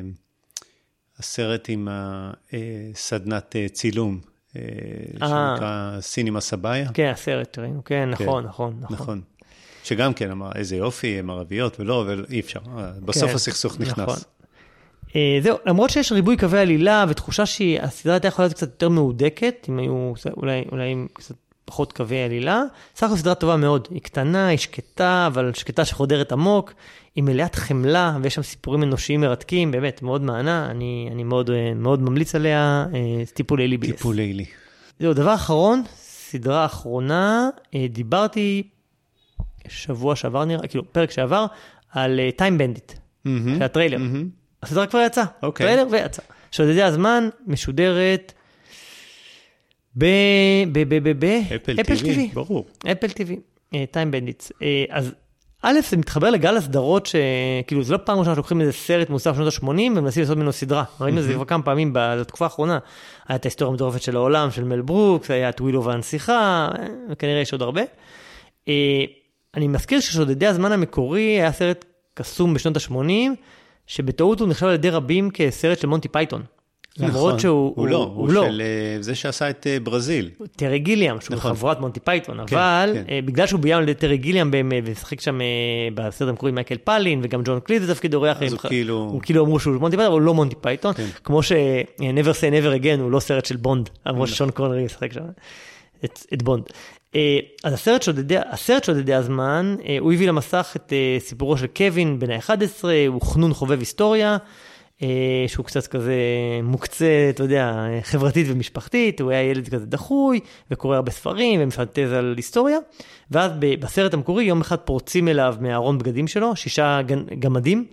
הסרט עם סדנת צילום, שנקרא סינימה סבאיה. כן, הסרט ראינו, כן, נכון. שגם כן אמר, איזה יופי, הם ערביות ולא, ואי אפשר. בסוף הסכסוך נכנס. זהו, למרות שיש ריבוי קווי עלילה, ותחושה שהסדרה הייתה יכולה להיות קצת יותר מהודקת, אם היו אולי קצת פחות קווי עלילה, סך הכל סדרה טובה מאוד. היא קטנה, היא שקטה, אבל שקטה שחודרת עמוק, היא מלאת חמלה, ויש שם סיפורים אנושיים מרתקים, באמת, מאוד מענה, אני מאוד ממליץ עליה, טיפול לילי ב-yes. טיפול לילי. זהו, דבר אחרון, סדרה אחרונה, דיברתי שבוע שעבר נראה, כאילו, פרק שעבר, על טיים בנדיט, של הטריילר. הסדרה כבר יצא, טריילר ויצא. שודדי הזמן משודרת אפל TV, ברור. אפל TV, טיים בנדיטס. אז א', זה מתחבר לגל הסדרות שכאילו זה לא פעם ראשונה שלוקחים איזה סרט מוסף שנות ה-80 ומנסים לעשות ממנו סדרה. ראינו את זה כבר כמה פעמים בתקופה האחרונה. היה את ההיסטוריה המטורפת של העולם, של מל ברוקס, היה את ווילו והנסיכה, וכנראה יש עוד הרבה. אני מזכיר ששודדי הזמן המקורי היה סרט קסום בשנות ה-80, שבטעות הוא נחשב על ידי רבים כסרט של מונטי פייתון. נכון, הוא לא, הוא של זה שעשה את ברזיל. טרי גיליאם, שהוא חברת מונטי פייתון, אבל בגלל שהוא ביים על ידי טרי גיליאם, ושחק שם בסרט המקורי מייקל פלין, וגם ג'ון קליף זה תפקיד אורח, הוא כאילו אמרו שהוא מונטי פייתון, אבל הוא לא מונטי פייתון, כמו ש-Never Say Never Again הוא לא סרט של בונד, אמרו ששון קונרי ישחק שם את בונד. אז הסרט שודדי הזמן, הוא הביא למסך את סיפורו של קווין בן ה-11, הוא חנון חובב היסטוריה, שהוא קצת כזה מוקצה, אתה יודע, חברתית ומשפחתית, הוא היה ילד כזה דחוי, וקורא הרבה ספרים, ומפנטז על היסטוריה, ואז בסרט המקורי, יום אחד פורצים אליו מהארון בגדים שלו, 6 גמדים.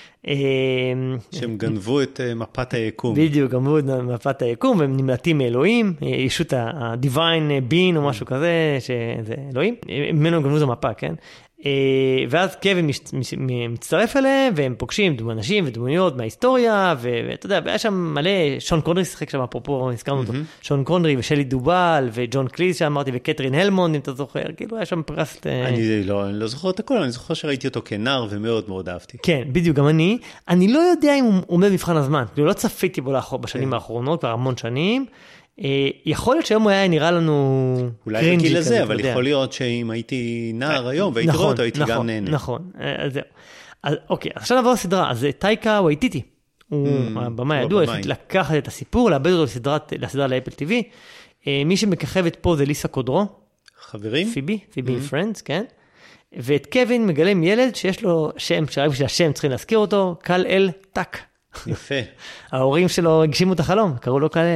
שהם גנבו את מפת היקום. בדיוק, גנבו את מפת היקום, והם נמלטים מאלוהים, ישות ה-divine being או משהו כזה, שזה אלוהים, ממנו גנבו זו מפה, כן? ואז קווין מצטרף אליהם, והם פוגשים אנשים ודמויות מההיסטוריה, ואתה יודע, והיה שם מלא, שון קונרי שחק שם, אפרופו, הזכרנו אותו, שון קונרי ושלי דובל, וג'ון קליז שאמרתי, וקטרין הלמונד, אם אתה זוכר, כאילו היה שם פרס... אני לא זוכר את הכל, אני זוכר שראיתי אותו כנער, ומאוד מאוד אהבתי. כן, בדיוק, גם אני לא יודע אם הוא עומד מבחן הזמן, כאילו לא צפיתי בו בשנים האחרונות, כבר המון שנים, יכול להיות שהיום הוא היה נראה לנו אולי בגיל הזה, אבל יכול להיות שאם הייתי נער היום והייתי רואה אותו, הייתי גם נהנה. נכון, אז זהו. אוקיי, עכשיו נעבור לסדרה, אז טייקה וייטיטי, הוא הבמה ידוע, החליט לקחת את הסיפור, לאבד אותו לסדרה לאפל TV, מי שמככבת פה זה ליסה קודרו. חברים? פיבי פרנדס, כן. ואת קווין מגלם ילד שיש לו שם, שרק בשביל השם צריכים להזכיר אותו, קל אל טק. יפה. ההורים שלו הגשימו את החלום, קראו לו קל אל.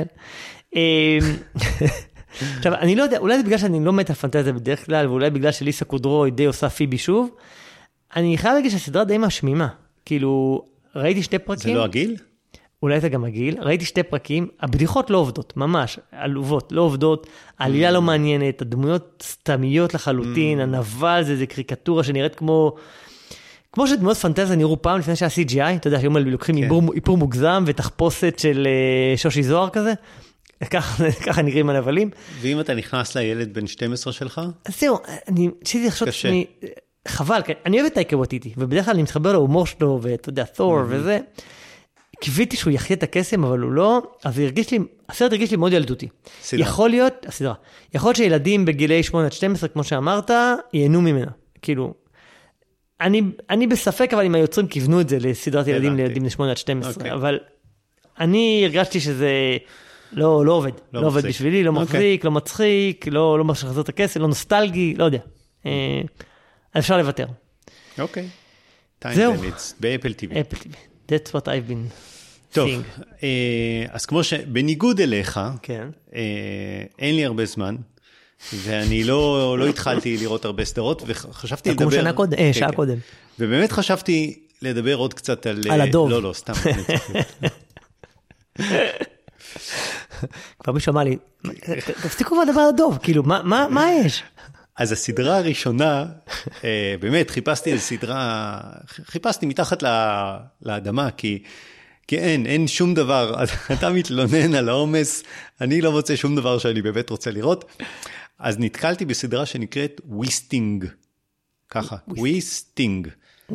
עכשיו, אני לא יודע, אולי זה בגלל שאני לא מת על פנטזיה בדרך כלל, ואולי בגלל שליסה קודרו היא די עושה פיבי שוב, אני חייב להגיד שהסדרה די משמימה. כאילו, ראיתי 2 פרקים. זה לא הגיל? אולי זה גם הגיל. ראיתי 2 פרקים, הבדיחות לא עובדות, ממש, עלובות, לא עובדות, העלילה לא מעניינת, הדמויות סתמיות לחלוטין, הנבל זה קריקטורה שנראית כמו שדמויות פנטזיה נראו פעם לפני שהיה CGI, אתה יודע, שהיום לוקחים איפור מוגזם ותחפושת של שושי זוהר כזה, ככה נראים הנבלים. ואם אתה נכנס לילד בן 12 שלך? אז זהו, אני ניסיתי לחשוב עצמי, חבל, אני אוהב את טייקה וייטיטי, ובדרך כלל אני מתחבר להומור שלו, ואתה יודע, תור וזה, קיוויתי שהוא יחיה את הקסם, אבל הוא לא, אז הסרט הרגיש לי מאוד ילדותי. יכול להיות, הסדרה, יכול להיות שילדים בגילי 8-12, כמו שאמרת, ייהנו ממנה. כאילו, אני בספק, אבל אם היוצרים כיוונו את זה לסדרת ילדים לילדים ל8-12, אבל אני הרגשתי שזה לא עובד. לא עובד בשבילי, לא מחזיק, לא מצחיק, לא משחזר את הכסף, לא נוסטלגי, לא יודע. אפשר לוותר. אוקיי. זהו. באפל TV. אפל TV. That's what I've been טוב, אז כמו שבניגוד אליך, אין לי הרבה זמן, ואני לא התחלתי לראות הרבה סדרות, וחשבתי לדבר... כמו שעה קודם. ובאמת חשבתי לדבר עוד קצת על הדוב. לא, סתם. כבר מישהו אמר לי, תפסיקו כבר לדבר על הדוב, כאילו, מה יש? אז הסדרה הראשונה, באמת חיפשתי מתחת לאדמה, כי אין שום דבר, אתה מתלונן על העומס, אני לא מוצא שום דבר שאני באמת רוצה לראות, אז נתקלתי בסדרה שנקראת וויסטינג, ככה, וויסטינג,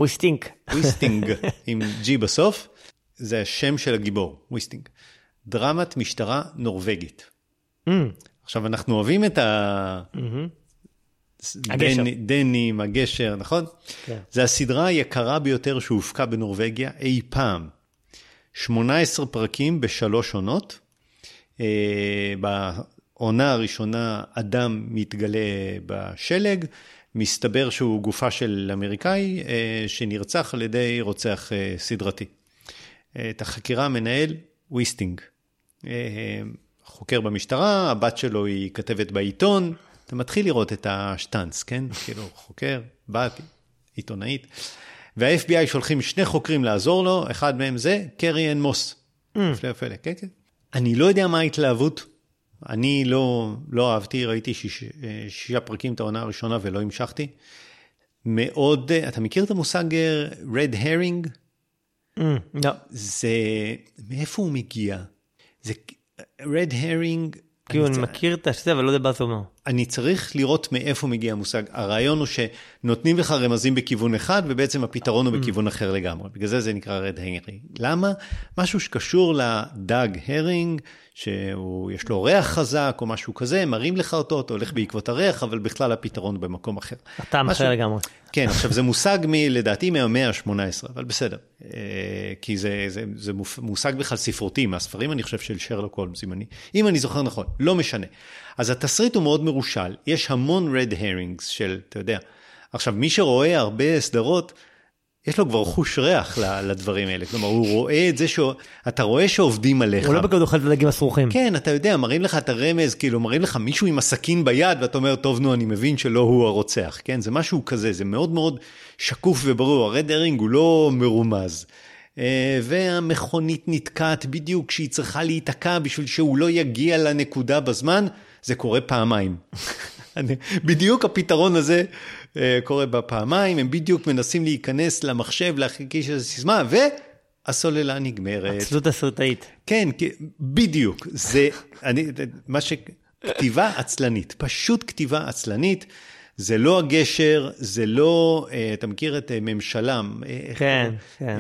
עם G בסוף, זה השם של הגיבור, וויסטינג, דרמת משטרה נורווגית. עכשיו אנחנו אוהבים את דנים, הגשר, נכון? זה הסדרה היקרה ביותר שהופקה בנורווגיה אי פעם. 18 פרקים ב3 עונות. בעונה הראשונה אדם מתגלה בשלג, מסתבר שהוא גופה של אמריקאי שנרצח על ידי רוצח סדרתי. את החקירה מנהל וויסטינג. חוקר במשטרה, הבת שלו היא כתבת בעיתון, אתה מתחיל לראות את השטנץ, כן? כאילו חוקר, בת, עיתונאית. וה-FBI שולחים 2 חוקרים לעזור לו, אחד מהם זה קרי אן מוס. פלא ופלא, כן, כן. אני לא יודע מה ההתלהבות, אני לא אהבתי, ראיתי 6 פרקים את העונה הראשונה ולא המשכתי. מאוד, אתה מכיר את המושג red herring? לא. זה, מאיפה הוא מגיע? זה red herring... כאילו אני מכיר את השזה, אבל לא יודע מה זה אומר. אני צריך לראות מאיפה מגיע המושג. הרעיון הוא שנותנים לך רמזים בכיוון אחד, ובעצם הפתרון הוא בכיוון אחר לגמרי. בגלל זה נקרא red herring. למה? משהו שקשור לדג הרינג, שיש לו ריח חזק או משהו כזה, מראים לך אותו, אתה הולך בעקבות הריח, אבל בכלל הפתרון במקום אחר. אתה אחר לגמרי. כן, עכשיו זה מושג לדעתי מהמאה ה-18, אבל בסדר. כי זה מושג בכלל ספרותי, מהספרים אני חושב של שרלוק הולמס, אם אני זוכר נכון, לא משנה. אז התסריט הוא מאוד מרושל, יש המון red herrings של, אתה יודע, עכשיו מי שרואה הרבה סדרות, יש לו כבר חוש ריח לדברים האלה, כלומר הוא רואה את זה, אתה רואה שעובדים עליך. הוא לא בגלל אוכל את הדגים הסרוכים. כן, אתה יודע, מראים לך את הרמז, כאילו מראים לך מישהו עם הסכין ביד, ואתה אומר, טוב נו, אני מבין שלא הוא הרוצח, כן? זה משהו כזה, זה מאוד מאוד שקוף וברור, הרד הרינג הוא לא מרומז. והמכונית נתקעת בדיוק כשהיא צריכה להיתקע, בשביל שהוא לא יגיע לנקודה בזמן, זה קורה פעמיים. בדיוק הפתרון הזה קורה בפעמיים, הם בדיוק מנסים להיכנס למחשב, להחיש איזו סיסמה, והסוללה נגמרת. עצלות הסרטאית. כן, בדיוק. זה, מה שכתיבה עצלנית, פשוט כתיבה עצלנית, זה לא הגשר, זה לא, אתה מכיר את ממשלה. כן, כן.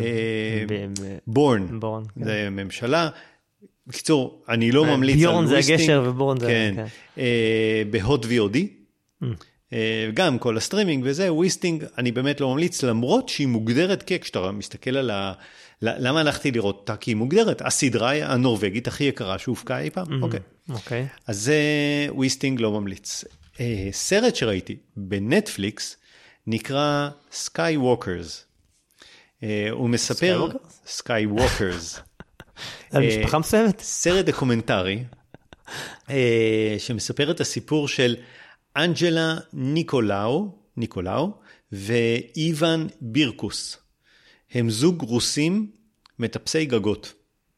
בורן. זה ממשלה. בקיצור, אני לא ממליץ על ביורן זה הגשר ובורן זה... כן. בהוט VOD. גם כל הסטרימינג וזה, וויסטינג, אני באמת לא ממליץ, למרות שהיא מוגדרת כשאתה מסתכל על למה הלכתי לראות אותה? כי היא מוגדרת, הסדרה הנורווגית הכי יקרה שהופקה אי פעם. אוקיי. אז זה וויסטינג לא ממליץ. סרט שראיתי בנטפליקס, נקרא סקאי ווקרס. הוא מספר... סקאי ווקרס. על משפחה מסוימת? סרט דוקומנטרי, שמספר את הסיפור של אנג'לה ניקולאו ואיוון בירקוס. הם זוג רוסים מטפסי גגות.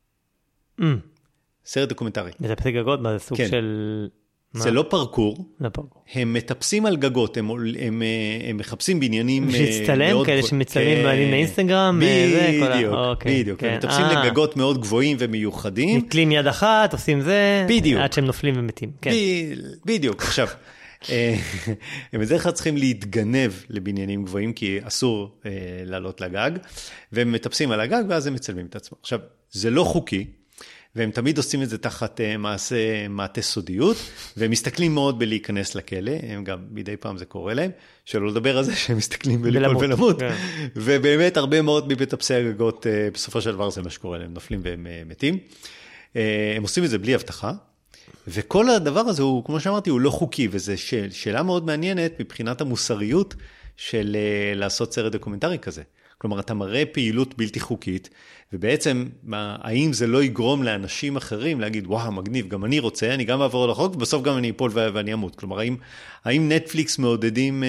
סרט דוקומנטרי. מטפסי גגות? מה זה סוג של... זה לא פרקור. הם מטפסים על גגות, הם מחפשים בעניינים... שתצטלם כאלה שמצלמים בעלים לאינסטגרם? בדיוק. הם מטפסים לגגות מאוד גבוהים ומיוחדים. נתלים יד אחת, עושים זה, עד שהם נופלים ומתים. בדיוק. עכשיו, הם בדרך כלל צריכים להתגנב לבניינים גבוהים, כי אסור לעלות לגג, והם מטפסים על הגג, ואז הם מצלמים את עצמם. עכשיו, זה לא חוקי, והם תמיד עושים את זה תחת מעטה סודיות, והם מסתכלים מאוד בלהיכנס לכלא, הם גם מדי פעם זה קורה להם, שלא לדבר על זה שהם מסתכלים בליפול ולמות, ובאמת הרבה מאוד מטפסי הגגות, בסופו של דבר זה מה שקורה להם, נופלים והם מתים. הם עושים את זה בלי הבטחה, וכל הדבר הזה הוא, כמו שאמרתי, הוא לא חוקי, וזו שאלה מאוד מעניינת מבחינת המוסריות של לעשות סרט דוקומנטרי כזה. כלומר, אתה מראה פעילות בלתי חוקית, ובעצם, האם זה לא יגרום לאנשים אחרים להגיד, וואו, מגניב, גם אני רוצה, אני גם אעבור על החוק, ובסוף גם אני אפול ואני אמות. כלומר, האם נטפליקס מעודדים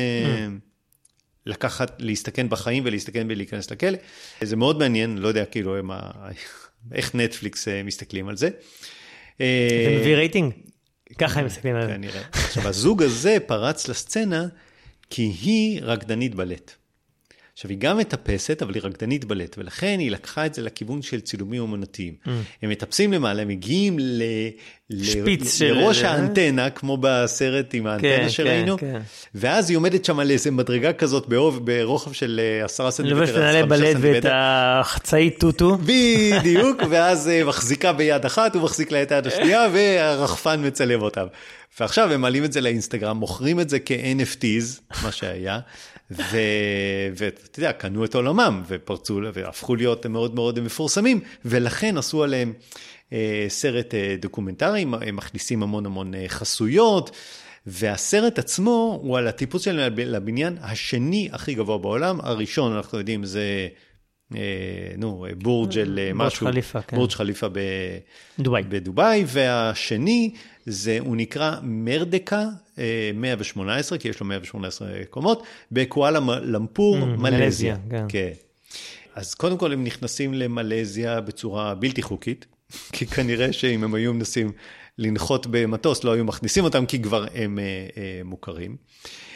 להסתכן בחיים ולהסתכן ולהיכנס לכלא? זה מאוד מעניין, לא יודע כאילו איך נטפליקס מסתכלים על זה. זה מביא רייטינג? ככה הם מסתכלים על זה. כנראה. עכשיו, הזוג הזה פרץ לסצנה, כי היא רקדנית בלט. עכשיו, היא גם מטפסת, אבל היא רקדנית בלט, ולכן היא לקחה את זה לכיוון של צילומים אומנותיים. הם מטפסים למעלה, הם מגיעים לראש האנטנה, כמו בסרט עם האנטנה שראינו, ואז היא עומדת שם על איזה מדרגה כזאת, ברוחב של 10 סנטימטר. לבש לנעלי בלט ואת החצאי טוטו. בדיוק, ואז מחזיקה ביד אחת, הוא מחזיק לה את היד השנייה, והרחפן מצלם אותם. ועכשיו הם מעלים את זה לאינסטגרם, מוכרים את זה כ-NFTs, מה שהיה, ואתה יודע, קנו את עולמם, ופרצו, והפכו להיות מאוד מאוד מפורסמים, ולכן עשו עליהם סרט דוקומנטרי, הם מכניסים המון המון חסויות, והסרט עצמו הוא על הטיפוס שלהם לבניין השני הכי גבוה בעולם, הראשון אנחנו יודעים זה... בורג' חליפה, כן. בורג' חליפה בדובאי, והשני הוא נקרא מרדקה 118, כי יש לו 118 קומות, בקואלה למפור, מלזיה. כן. אז קודם כל הם נכנסים למלזיה בצורה בלתי חוקית, כי כנראה שאם הם היו מנסים לנחות במטוס, לא היו מכניסים אותם, כי כבר הם מוכרים.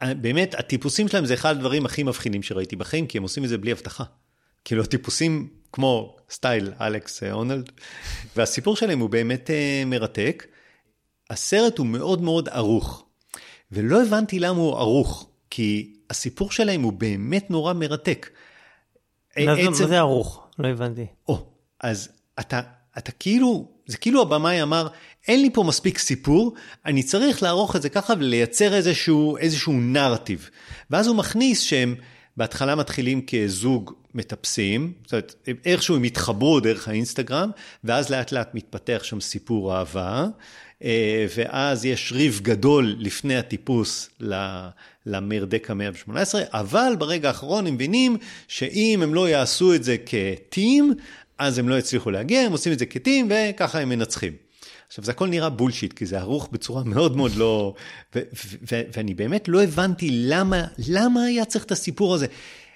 באמת, הטיפוסים שלהם זה אחד הדברים הכי מבחינים שראיתי בחיים, כי הם עושים את זה בלי הבטחה. כאילו, הטיפוסים כמו סטייל אלכס הונלד, והסיפור שלהם הוא באמת מרתק. הסרט הוא מאוד מאוד ארוך, ולא הבנתי למה הוא ארוך, כי הסיפור שלהם הוא באמת נורא מרתק. מה זה ארוך? לא הבנתי. אז אתה כאילו, זה כאילו הבמאי אמר, אין לי פה מספיק סיפור, אני צריך לערוך את זה ככה ולייצר איזשהו נרטיב. ואז הוא מכניס שהם בהתחלה מתחילים כזוג מטפסים, זאת אומרת, איכשהו הם התחברו דרך האינסטגרם, ואז לאט לאט מתפתח שם סיפור אהבה, ואז יש ריב גדול לפני הטיפוס למרדק ה-118, אבל ברגע האחרון הם מבינים שאם הם לא יעשו את זה כטים, אז הם לא יצליחו להגיע, הם עושים את זה כטים, וככה הם מנצחים. עכשיו, זה הכל נראה בולשיט, כי זה ערוך בצורה מאוד מאוד לא... ואני באמת לא הבנתי למה היה צריך את הסיפור הזה.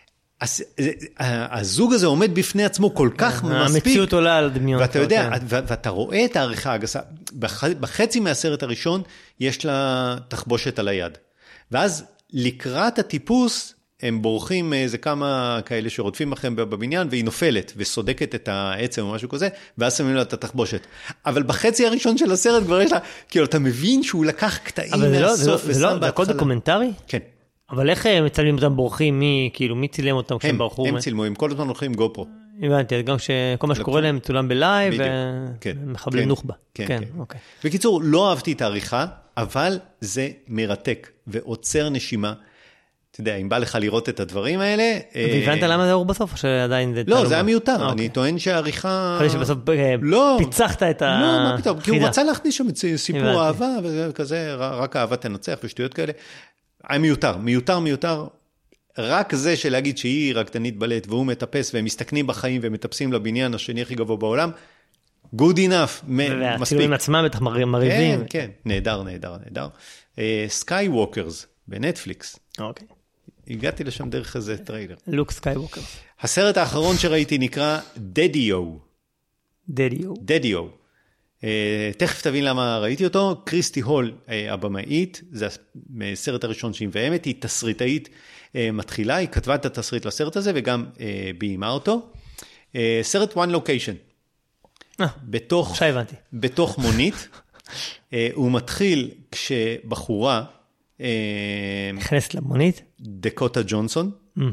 הזוג הזה עומד בפני עצמו כל כך מספיק. המציאות עולה על דמיון. ואתה יודע, ואתה רואה את העריכה הגסה, בחצי מהסרט הראשון יש לה תחבושת על היד. ואז לקראת הטיפוס, הם בורחים איזה כמה כאלה שרודפים לכם בבניין, והיא נופלת וסודקת את העצם או משהו כזה, ואז שמים לה את התחבושת. אבל בחצי הראשון של הסרט כבר יש לה, כאילו אתה מבין שהוא לקח קטעים מהסוף ושם בהתחלה. זה הכל דוקומנטרי? כן. אבל איך מצלמים אותם בורחים? מי צילם אותם כשהם ברחו? הם צילמו, הם כל הזמן הולכים גופרו. הבנתי, גם שכל מה שקורה להם צולם בלייב, ומחבלים נוח'בה. כן. בקיצור, לא אהבתי את העריכה, אבל זה מרתק ועוצר נשימה. אתה יודע, אם בא לך לראות את הדברים האלה... והבנת למה זה ארוך בסוף, או שעדיין זה... לא, זה היה מיותר, אני טוען שהעריכה... חושב שבסוף פיצחת את ה... לא, מה פתאום, כי הוא רצה להכניס שם סיפור אהבה, וכזה, רק אהבה תנצח ושטויות כאלה. היה מיותר. רק זה שלהגיד שהיא רקדנית בלט, והוא מטפס, והם מסתכנים בחיים, ומטפסים לבניין השני הכי גבוה בעולם, good enough, מספיק. והצילומים עצמם בטח מריבים. כן, נהדר. סקייווקרס, בנטפליקס. אוקיי. הגעתי לשם דרך איזה טריילר. לוק סקייווקר. הסרט האחרון שראיתי נקרא דדיו. דדיו. תכף תבין למה ראיתי אותו. קריסטי הול, הבמאית, זה הסרט הראשון שהיא מביימת, היא תסריטאית מתחילה, היא כתבה את התסריט לסרט הזה וגם ביימה אותו. סרט One Location. בתוך מונית. הוא מתחיל כשבחורה נכנסת למונית? דקוטה ג'ונסון,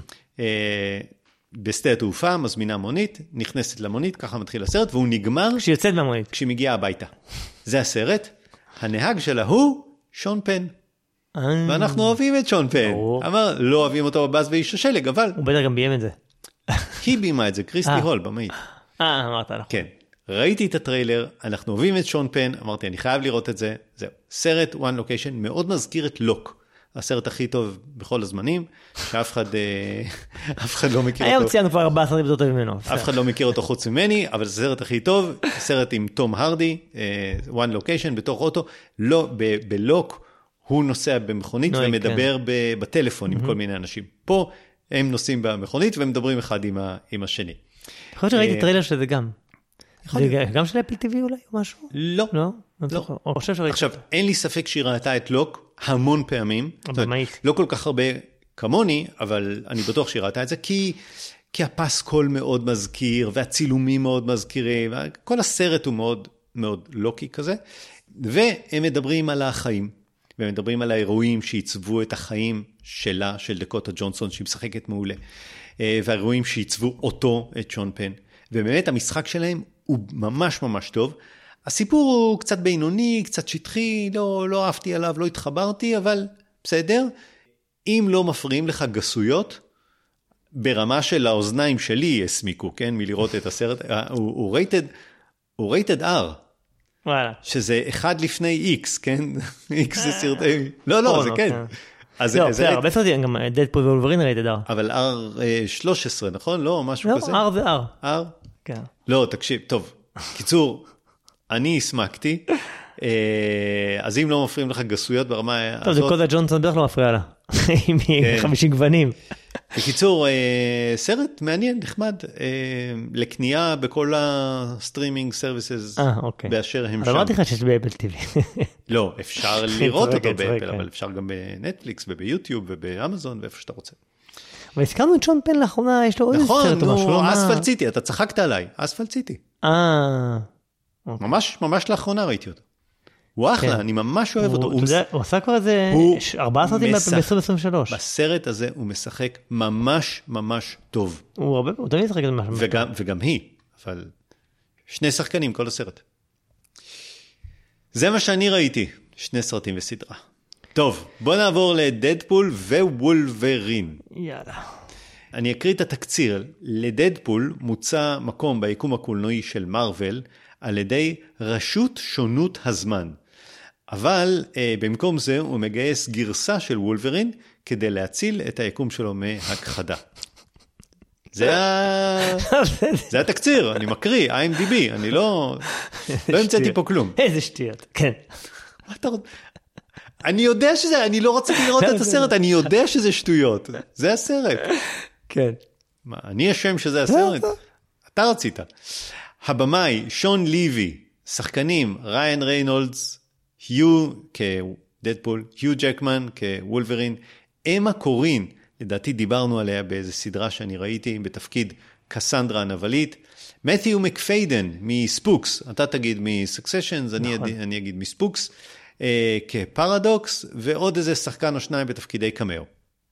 בשדה התעופה, מזמינה מונית, נכנסת למונית, ככה מתחיל הסרט, והוא נגמר... כשהיא יוצאת מהמונית. כשהיא מגיעה הביתה. זה הסרט. הנהג שלה הוא שון פן. ואנחנו אוהבים את שון פן. אמר, לא אוהבים אותו בבאז ואיש השלג, אבל... הוא בטח גם ביים את זה. היא בימה את זה, קריסטי הול, במאית. אמרת לך. כן. ראיתי את הטריילר, אנחנו אוהבים את שון פן, אמרתי, אני חייב לראות את זה. זהו. סרט One Location מאוד מזכיר את לוק. הסרט הכי טוב בכל הזמנים, שאף אחד לא מכיר אותו. היום ציינו כבר 4 סרטים יותר טובים ממנו. אף אחד לא מכיר אותו חוץ ממני, אבל זה הסרט הכי טוב, סרט עם תום הרדי, One Location, בתוך אוטו, לא, בלוק, הוא נוסע במכונית ומדבר בטלפון עם כל מיני אנשים. פה הם נוסעים במכונית ומדברים אחד עם השני. יכול להיות שראיתי טריילר שזה גם. גם של אפל TV אולי או משהו? לא. עכשיו, אין לי ספק שהיא ראתה את לוק המון פעמים. לא כל כך הרבה כמוני, אבל אני בטוח שהיא ראתה את זה, כי הפסקול מאוד מזכיר, והצילומים מאוד מזכירים, כל הסרט הוא מאוד מאוד לוקי כזה, והם מדברים על החיים, והם מדברים על האירועים שעיצבו את החיים שלה, של דקוטה ג'ונסון, שהיא משחקת מעולה, והאירועים שעיצבו אותו, את שון פן, ובאמת המשחק שלהם הוא ממש ממש טוב. הסיפור הוא קצת בינוני, קצת שטחי, לא אהבתי עליו, לא התחברתי, אבל בסדר. אם לא מפריעים לך גסויות, ברמה של האוזניים שלי הסמיקו, כן, מלראות את הסרט, הוא rated R. וואלה. שזה 1 לפני X, כן? X זה סרטי... לא, זה כן. לא, בסדר, הרבה סרטים, גם דדפול וולברין rated R. אבל R13, נכון? לא, משהו כזה. לא, R זה R. R? כן. לא, תקשיב, טוב. קיצור, אני הסמקתי, אז אם לא מפריעים לך גסויות ברמה... טוב, דקוטה ג'ונסון בטח לא מפריע לה, עם 50 גוונים. בקיצור, סרט מעניין, נחמד, לקנייה בכל הסטרימינג סרוויסס באשר הם שם. אמרתי לך שיש באפל טיווי. לא, אפשר לראות אותו באפל, אבל אפשר גם בנטפליקס וביוטיוב ובאמזון ואיפה שאתה רוצה. אבל הזכרנו את שון פן לאחרונה, יש לו עוד סרט או משהו. נכון, אספלט סיטי, אתה צחקת עליי, אספלט סיטי. ממש לאחרונה ראיתי אותו. הוא אחלה, אני ממש אוהב אותו. הוא עשה כבר איזה 4 סרטים ב-2023. בסרט הזה הוא משחק ממש ממש טוב. הוא תמיד משחק ממש טוב. וגם היא, אבל 2 שחקנים כל הסרט. זה מה שאני ראיתי, 2 סרטים וסדרה. טוב, בוא נעבור לדדפול ווולברין. יאללה. אני אקריא את התקציר. לדדפול מוצא מקום ביקום הקולנועי של מארוול, על ידי רשות שונות הזמן. אבל במקום זה הוא מגייס גרסה של וולברין, כדי להציל את היקום שלו מהכחדה. זה התקציר, אני מקריא, IMDb, אני לא המצאתי פה כלום. איזה שטויות, כן. מה אתה רוצה? אני יודע שזה, אני לא רציתי לראות את הסרט, אני יודע שזה שטויות. זה הסרט. כן. מה, אני אשם שזה הסרט? אתה רצית. הבמאי, שון ליבי, שחקנים, ריין ריינולדס, היו כדדפול, היו ג'קמן כוולברין, אמה קורין, לדעתי דיברנו עליה באיזו סדרה שאני ראיתי בתפקיד קסנדרה הנבלית, מת'יו מקפיידן מספוקס, אתה תגיד מסקסשנס, אני אגיד מספוקס, כפרדוקס, ועוד איזה שחקן או 2 בתפקידי קמאו.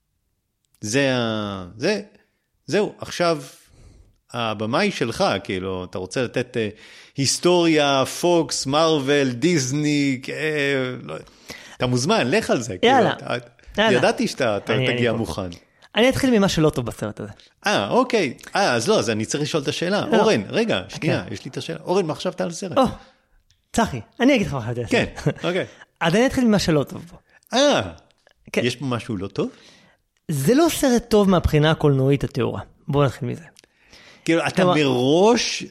זהו, עכשיו הבמאי שלך, כאילו, אתה רוצה לתת היסטוריה, פוקס, מארוול, דיזני, אתה מוזמן, לך על זה. יאללה. ידעתי שאתה תגיע מוכן. אני אתחיל ממה שלא טוב בסרט הזה. אוקיי. אז לא, אז אני צריך לשאול את השאלה. אורן, רגע, שנייה, יש לי את השאלה. אורן, מה חשבת על הסרט? צחי, אני אגיד לך מה חשבתי על הסרט. כן, אוקיי. אז אני אתחיל ממה שלא טוב בו. יש פה משהו לא טוב? זה לא סרט טוב מהבחינה הקולנועית התיאורה. בואו נתחיל מזה. כאילו, אתה מראש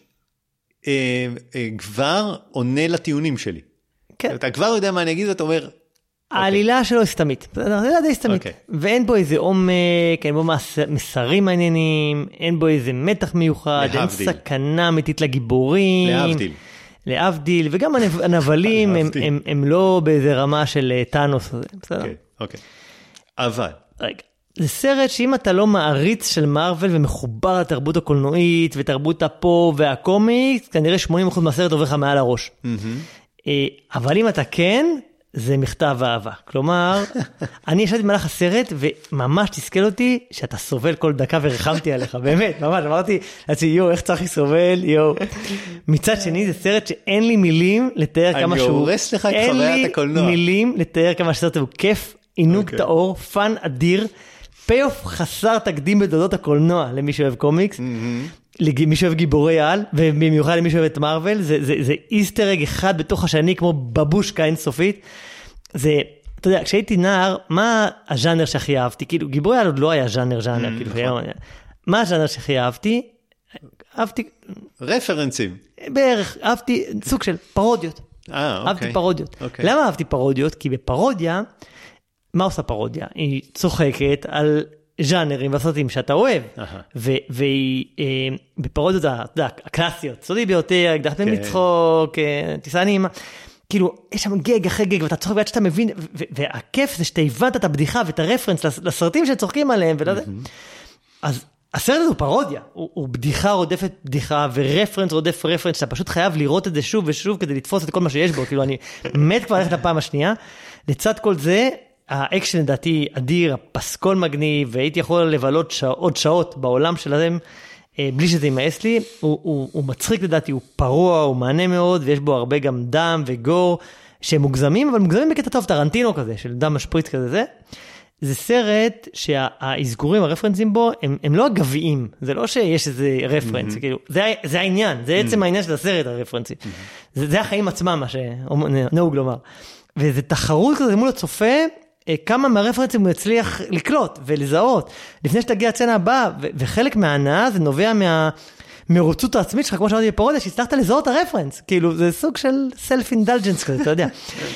כבר עונה לטיעונים שלי. כן. אתה כבר יודע מה אני אגיד, ואתה אומר... העלילה שלו היא סתמית. זה די סתמית. ואין בו איזה עומק, אין בו מסרים מעניינים, אין בו איזה מתח מיוחד, אין סכנה אמיתית לגיבורים. להבדיל, וגם הנבלים הם לא באיזה רמה של טאנוס. בסדר? אוקיי. אבל... רגע. זה סרט שאם אתה לא מעריץ של מארוול ומחובר לתרבות הקולנועית ותרבות הפופ והקומיקס, כנראה 80% מהסרט עובר לך מעל הראש. אבל אם אתה כן, זה מכתב אהבה. כלומר, אני ישבתי במהלך הסרט וממש תסכל אותי שאתה סובל כל דקה ורחמתי עליך. באמת, ממש, אמרתי לעצמי, איך צחי סובל, מצד שני, זה סרט שאין לי מילים לתאר כמה שהוא... אני הורס לך את חוויית הקולנוע. אין לי מילים לתאר כמה שהסרט הוא כיף, עינוג טהור, פן אדיר, פי-אוף חסר תקדים בתולדות הקולנוע למי שאוהב קומיקס, למי שאוהב גיבורי על, ובמיוחד למי שאוהב את מארוול, זה איסטר אג אחד בתוך השני, כמו בבושקה אינסופית. זה, אתה יודע, כשהייתי נער, מה הז'אנר שהכי אהבתי? כאילו, גיבורי על עוד לא היה ז'אנר, כאילו, מה הז'אנר שהכי אהבתי? אהבתי... רפרנסים. בערך, אהבתי סוג של פרודיות. אהבתי פרודיות. למה אהבתי פרודיות? כי בפרודיה, מה עושה פרודיה? היא צוחקת על ז'אנרים והסרטים שאתה אוהב, והיא בפרודיות הקלאסיות, סודי ביותר, הקדחתם לצחוק, טיסה נעימה, כאילו יש שם גג אחרי גג ואתה צוחק ועד שאתה מבין, והכיף זה שאתה הבנת את הבדיחה ואת הרפרנס לסרטים שצוחקים עליהם, אז הסרט הזה הוא פרודיה, הוא בדיחה רודפת בדיחה ורפרנס רודף רפרנס, שאתה פשוט חייב לראות את זה שוב ושוב כדי לתפוס את כל מה שיש בו, כאילו אני מת כבר ללכת לפעם השנייה, לצד כל זה, האקשן לדעתי אדיר, הפסקול מגניב, והייתי יכול לבלות עוד שעות בעולם שלהם, בלי שזה יימאס לי, הוא מצחיק לדעתי, הוא פרוע, הוא מענה מאוד, ויש בו הרבה גם דם וגור, שהם מוגזמים, אבל מוגזמים בקטע טוב, טרנטינו כזה, של דם משפריץ כזה, זה סרט שהאזכורים, הרפרנסים בו, הם לא הגביים, זה לא שיש איזה רפרנס, כאילו, זה העניין, זה עצם העניין של הסרט, הרפרנסים. זה החיים עצמם, מה שנהוג לומר. וזה תחרות כזה מול הצופה, כמה מהרפרנסים הוא יצליח לקלוט ולזהות, לפני שתגיע הצנה הבאה, וחלק מההנאה זה נובע מהמרוצות העצמית שלך, כמו שאמרתי בפרודיה, שהצלחת לזהות הרפרנס, כאילו זה סוג של self-indulgence כזה, אתה יודע.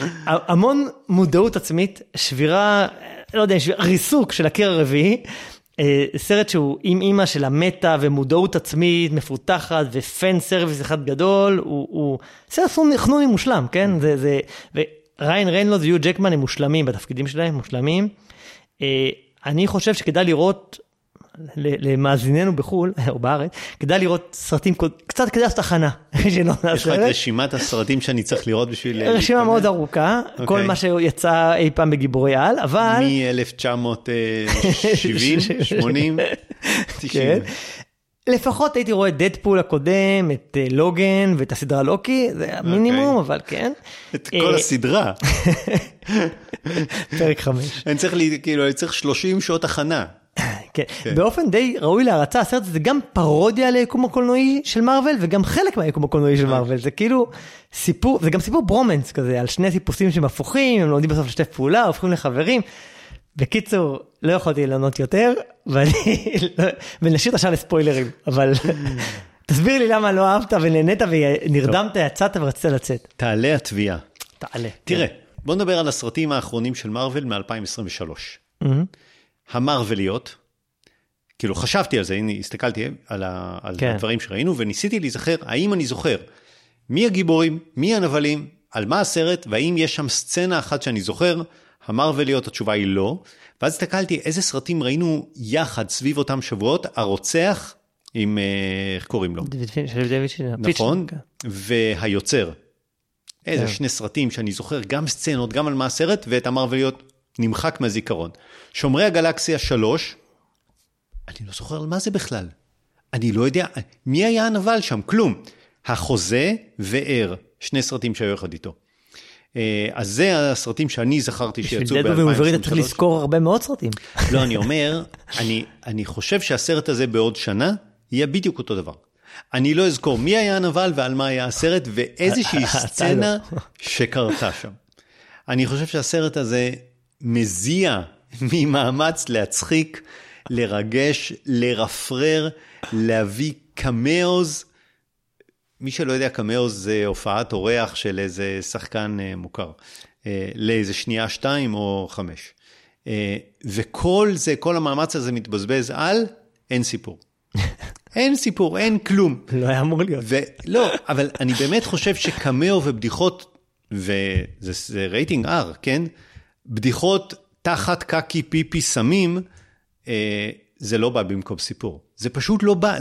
המון מודעות עצמית, שבירה, לא יודע, ריסוק של הקיר הרביעי, סרט שהוא עם אימא של המטה ומודעות עצמית מפותחת ופן סרוויס אחד גדול, הוא סרט חנוני מושלם, כן? וריין ריינולדס ויו ג'קמן הם מושלמים בתפקידים שלהם, מושלמים. אני חושב שכדאי לראות, למאזיננו בחול, או בארץ, כדאי לראות סרטים, קצת כדאי לעשות הכנה. יש לך את רשימת הסרטים שאני צריך לראות בשביל... רשימה מאוד ארוכה, כל מה שיצא אי פעם בגיבורי על, אבל... מ-1970, 80, 90. לפחות הייתי רואה את דדפול הקודם, את לוגן ואת הסדרה לוקי, זה המינימום, אבל כן. את כל הסדרה. פרק 5. אני צריך 30 שעות הכנה. כן, באופן די ראוי להרצה, הסרט הזה גם פרודיה על היקום הקולנועי של מארוול, וגם חלק מהיקום הקולנועי של מארוול, זה כאילו סיפור, זה גם סיפור ברומנס כזה, על שני טיפוסים שמפוחים, הם לומדים בסוף לשתף פעולה, הופכים לחברים. בקיצור, לא יכולתי לענות יותר, ונשאיר את השאר לספוילרים, אבל תסביר לי למה לא אהבת ונהנית ונרדמת, יצאת ורצית לצאת. תעלה התביעה. תעלה. תראה, בוא נדבר על הסרטים האחרונים של מארוול מ-2023. המרווליות, כאילו חשבתי על זה, הנה הסתכלתי על הדברים שראינו, וניסיתי להיזכר, האם אני זוכר מי הגיבורים, מי הנבלים, על מה הסרט, והאם יש שם סצנה אחת שאני זוכר, המרווליות, התשובה היא לא, ואז הסתכלתי איזה סרטים ראינו יחד סביב אותם שבועות, הרוצח עם, איך קוראים לו? נכון, והיוצר. איזה שני סרטים שאני זוכר, גם סצנות, גם על מה הסרט, ואת המרווליות נמחק מהזיכרון. שומרי הגלקסיה 3, אני לא זוכר על מה זה בכלל. אני לא יודע, מי היה הנבל שם? כלום. החוזה וער, שני סרטים שהיו אחד איתו. אז זה הסרטים שאני זכרתי שיצאו ב-2023. בשביל דדפול ומוולברין אתה צריך לזכור הרבה מאוד סרטים. לא, אני אומר, אני חושב שהסרט הזה בעוד שנה יהיה בדיוק אותו דבר. אני לא אזכור מי היה הנבל ועל מה היה הסרט, ואיזושהי סצנה שקרתה שם. אני חושב שהסרט הזה מזיע ממאמץ להצחיק, לרגש, לרפרר, להביא קמאוז. מי שלא יודע, קמאוז זה הופעת אורח של איזה שחקן מוכר, לאיזה שנייה 2 או 5. וכל זה, כל המאמץ הזה מתבזבז על אין סיפור. אין סיפור, אין כלום. לא היה אמור להיות. לא, אבל אני באמת חושב שקמאו ובדיחות, וזה רייטינג R, כן? בדיחות תחת קקי פיפי סמים, זה לא בא במקום סיפור. זה פשוט לא בא.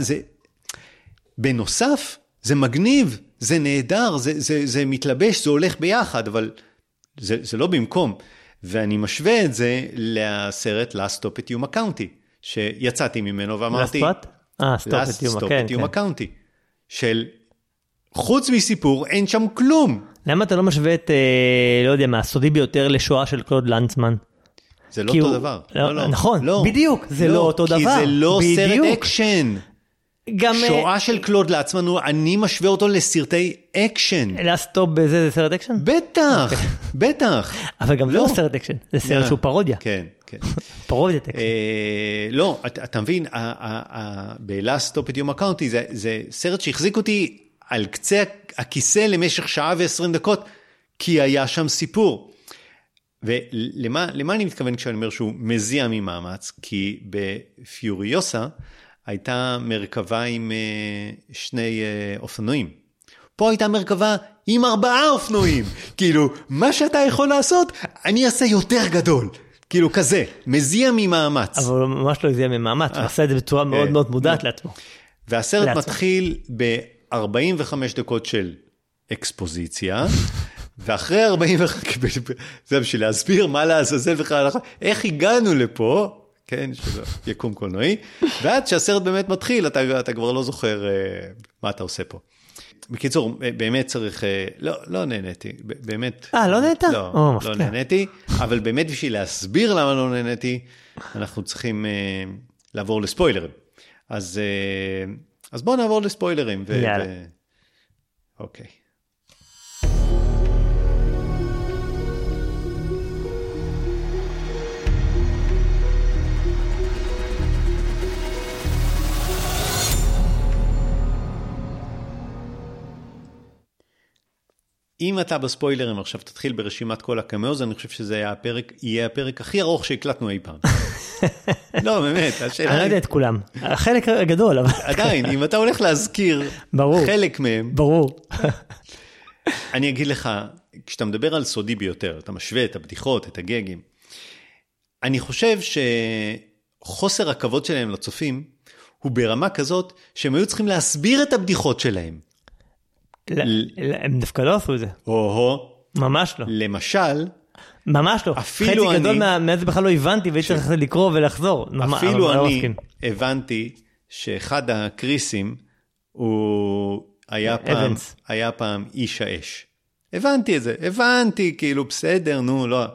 בנוסף, זה מגניב, זה נהדר, זה מתלבש, זה הולך ביחד, אבל זה לא במקום. ואני משווה את זה לסרט Last Stop at Yuma County, שיצאתי ממנו ואמרתי... Last Stop at Yuma County, של חוץ מסיפור, אין שם כלום. למה אתה לא משווה את, לא יודע, מהסודי ביותר לשואה של קלוד לנצמן? זה לא אותו דבר. נכון, בדיוק, זה לא אותו דבר. כי זה לא סרט אקשן. שואה של קלוד לנצמן, אני משווה אותו לסרטי אקשן. לסטופ בזה זה סרט אקשן? בטח, בטח. אבל גם לא סרט אקשן, זה סרט שהוא פרודיה. כן, כן. פרודיית אקשן. לא, אתה מבין, ב-Last Stop at Yuma County זה סרט שהחזיק אותי על קצה הכיסא למשך שעה ו20 דקות, כי היה שם סיפור. ולמה אני מתכוון כשאני אומר שהוא מזיע ממאמץ? כי בפיוריוסה הייתה מרכבה עם 2 אופנועים. פה הייתה מרכבה עם 4 אופנועים. כאילו, מה שאתה יכול לעשות, אני אעשה יותר גדול. כאילו כזה, מזיע ממאמץ. אבל הוא ממש לא מזיע ממאמץ, הוא עושה את זה בצורה מאוד מאוד מודעת לעצמו. והסרט מתחיל ב-45 דקות של אקספוזיציה, ואחרי 45, זה בשביל להסביר מה לעזאזל בכלל, איך הגענו לפה, כן, שזה יקום קולנועי, ועד שהסרט באמת מתחיל, אתה כבר לא זוכר מה אתה עושה פה. בקיצור, באמת צריך, לא נהניתי, באמת. לא נהנית? לא נהניתי, אבל באמת בשביל להסביר למה לא נהניתי, אנחנו צריכים לעבור לספוילרים. אז בואו נעבור לספוילרים. יאללה. אוקיי. אם אתה בספוילרים עכשיו תתחיל ברשימת כל הקמאוז, אני חושב שזה יהיה הפרק הכי ארוך שהקלטנו אי פעם. לא, באמת, השאלה... אני לא יודע את כולם. החלק הגדול, אבל... עדיין, אם אתה הולך להזכיר חלק מהם... ברור. אני אגיד לך, כשאתה מדבר על סודי ביותר, אתה משווה את הבדיחות, את הגגים, אני חושב שחוסר הכבוד שלהם לצופים, הוא ברמה כזאת שהם היו צריכים להסביר את הבדיחות שלהם. הם דווקא לא עשו את זה. ממש לא. למשל... ממש לא. חצי גדול מהזה בכלל לא הבנתי, והייתי צריך לקרוא ולחזור. אפילו אני הבנתי שאחד הקריסים, הוא היה פעם איש האש. הבנתי את זה, כאילו בסדר, נו, לא...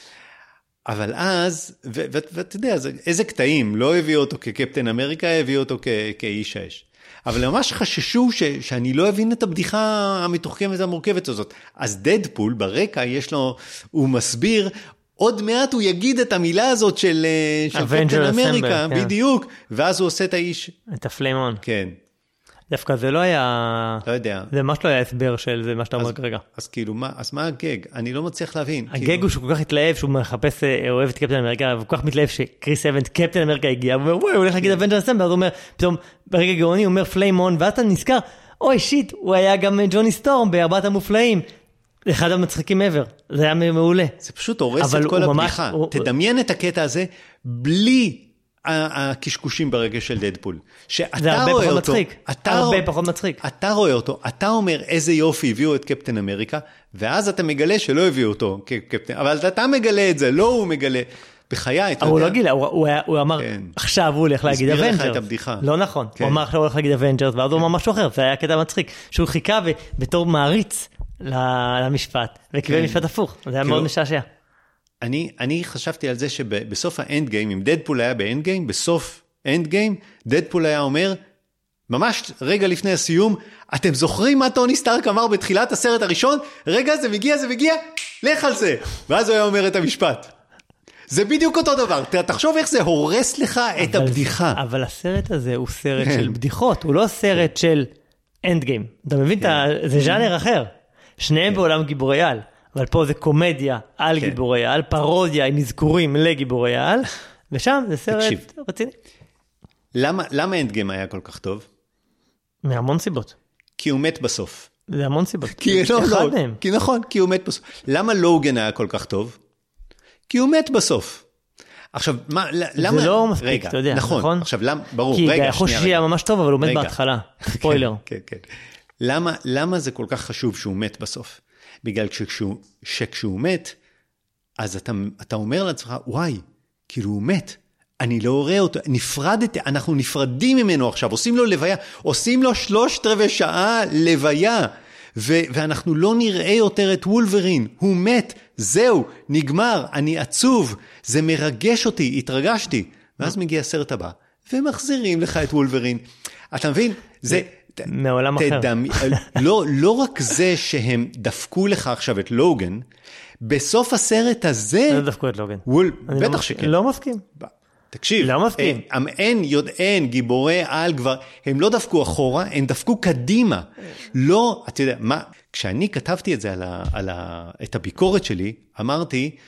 אבל אז, ואתה יודע, איזה קטעים, לא הביאו אותו כקפטן אמריקה, הביאו אותו כאיש האש. אבל ממש חששו שאני לא אבין את הבדיחה המתוחכמת המורכבת הזאת. אז דדפול ברקע יש לו, הוא מסביר, עוד מעט הוא יגיד את המילה הזאת של קפטן אמריקה, בדיוק, ואז הוא עושה את האיש. את הפליימון. כן. דווקא זה לא היה... לא יודע. זה ממש לא היה הסבר של זה, מה שאתה אומר כרגע. אז כאילו, אז מה הגג? אני לא מצליח להבין. הגג הוא שהוא כל כך התלהב, שהוא מחפש, אוהב את קפטן אמריקה, והוא כל כך מתלהב שקריס אבנס, קפטן אמריקה הגיע, הוא אומר, וואי, הוא הולך להגיד אבנג'ר אסמבל, אז הוא אומר, פתאום, ברגע גאוני, הוא אומר פליימון, ואז אתה נזכר, אוי, שיט, הוא היה גם ג'וני סטורם בארבעת המופלאים. אחד המצחיקים ever. זה היה מעולה. זה פשוט הורס את כל הבדיחה. תדמיין את הקטע הזה, בלי הקשקושים ברגע של דדפול. זה הרבה פחות מצחיק. הרבה פחות מצחיק. אתה רואה אותו, אתה אומר איזה יופי הביאו את קפטן אמריקה, ואז אתה מגלה שלא הביאו אותו כקפטן, אבל אתה מגלה את זה, לא הוא מגלה. בחיי, אתה יודע. הוא לא גילה, הוא אמר, עכשיו הוא הולך להגיד אבנג'רס. הסביר לך את הבדיחה. לא נכון. הוא אמר עכשיו הוא הולך להגיד אבנג'רס, ואז הוא אמר משהו אחר, זה היה קטע מצחיק. שהוא חיכה בתור מעריץ למשפט, וקיבל משפט הפוך. זה היה מאוד משעשע. אני חשבתי על זה שבסוף האנד גיים, אם דדפול היה באנד גיים, בסוף אנד גיים, דדפול היה אומר, ממש רגע לפני הסיום, אתם זוכרים מה טוני סטארק אמר בתחילת הסרט הראשון? רגע, זה מגיע, לך על זה. ואז הוא היה אומר את המשפט. זה בדיוק אותו דבר. תחשוב איך זה הורס לך את הבדיחה. אבל הסרט הזה הוא סרט של בדיחות, הוא לא סרט של אנד גיים. אתה מבין? זה ז'אנר אחר. שניהם בעולם גיבורי על. אבל פה זה קומדיה על גיבורי על, פרודיה עם אזכורים לגיבורי על, ושם זה סרט רציני. למה אנד גיים היה כל כך טוב? מהמון סיבות. כי הוא מת בסוף. זה המון סיבות. כי נכון, כי הוא מת בסוף. למה לוגן היה כל כך טוב? כי הוא מת בסוף. עכשיו, למה... זה לא מספיק, אתה יודע, נכון? עכשיו, ברור, כי יכול שיהיה ממש טוב, אבל הוא מת בהתחלה. ספוילר. כן. למה זה כל כך חשוב שהוא מת בסוף? בגלל שכשהוא מת, אז אתה אומר לעצמך, וואי, כאילו הוא מת, אני לא רואה אותו, אנחנו נפרדים ממנו עכשיו, עושים לו לוויה, עושים לו 3/4 שעה לוויה, ואנחנו לא נראה יותר את וולברין, הוא מת, זהו, נגמר, אני עצוב, זה מרגש אותי, התרגשתי, ואז מגיע הסרט הבא, ומחזירים לך את וולברין, אתה מבין? זה... מעולם אחר. לא רק זה שהם דפקו לך עכשיו את לוגן, בסוף הסרט הזה... לא דפקו את לוגן. בטח שכן. לא מסכים. תקשיב. לא מסכים. אין גיבורי על כבר, הם לא דפקו אחורה, הם דפקו קדימה. לא, אתה יודע, מה, כשאני כתבתי את זה את הביקורת שלי, אמרתי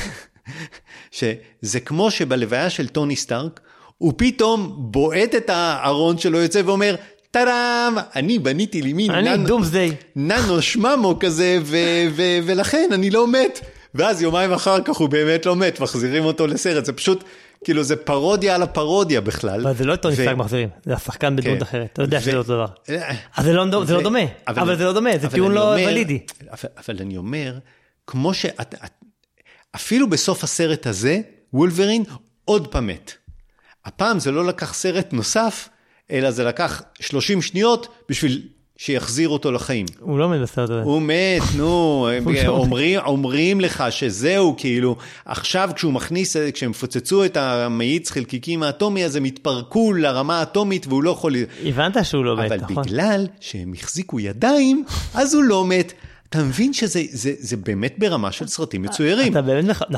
שזה כמו שבלוויה של טוני סטארק, הוא פתאום בועט את הארון שלו יוצא ואומר, טרם, אני בניתי לי מין ננו שממו כזה, ולכן אני לא מת. ואז יומיים אחר כך הוא באמת לא מת, מחזירים אותו לסרט. זה פשוט, כאילו זה פרודיה על הפרודיה בכלל. אבל זה לא טוני סטארק מחזירים, זה השחקן בדמות אחרת. אתה יודע שזה אותו דבר. אז זה לא דומה, אבל זה לא דומה, זה טיעון לא ולידי. אבל אני אומר, כמו אפילו בסוף הסרט הזה, וולברין עוד פעם מת. הפעם זה לא לקח סרט נוסף, אלא זה לקח 30 שניות בשביל שיחזיר אותו לחיים. הוא לא מת בסרט הזה. הוא מת, נו, אומרים לך שזהו, כאילו, עכשיו כשהוא מכניס, כשהם פוצצו את המאיץ חלקיקים האטומי, אז הם התפרקו לרמה האטומית, והוא לא יכול... הבנת שהוא לא מת, נכון? אבל בגלל שהם החזיקו ידיים, אז הוא לא מת. אתה מבין שזה באמת ברמה של סרטים מצוירים. אתה באמת, נכון.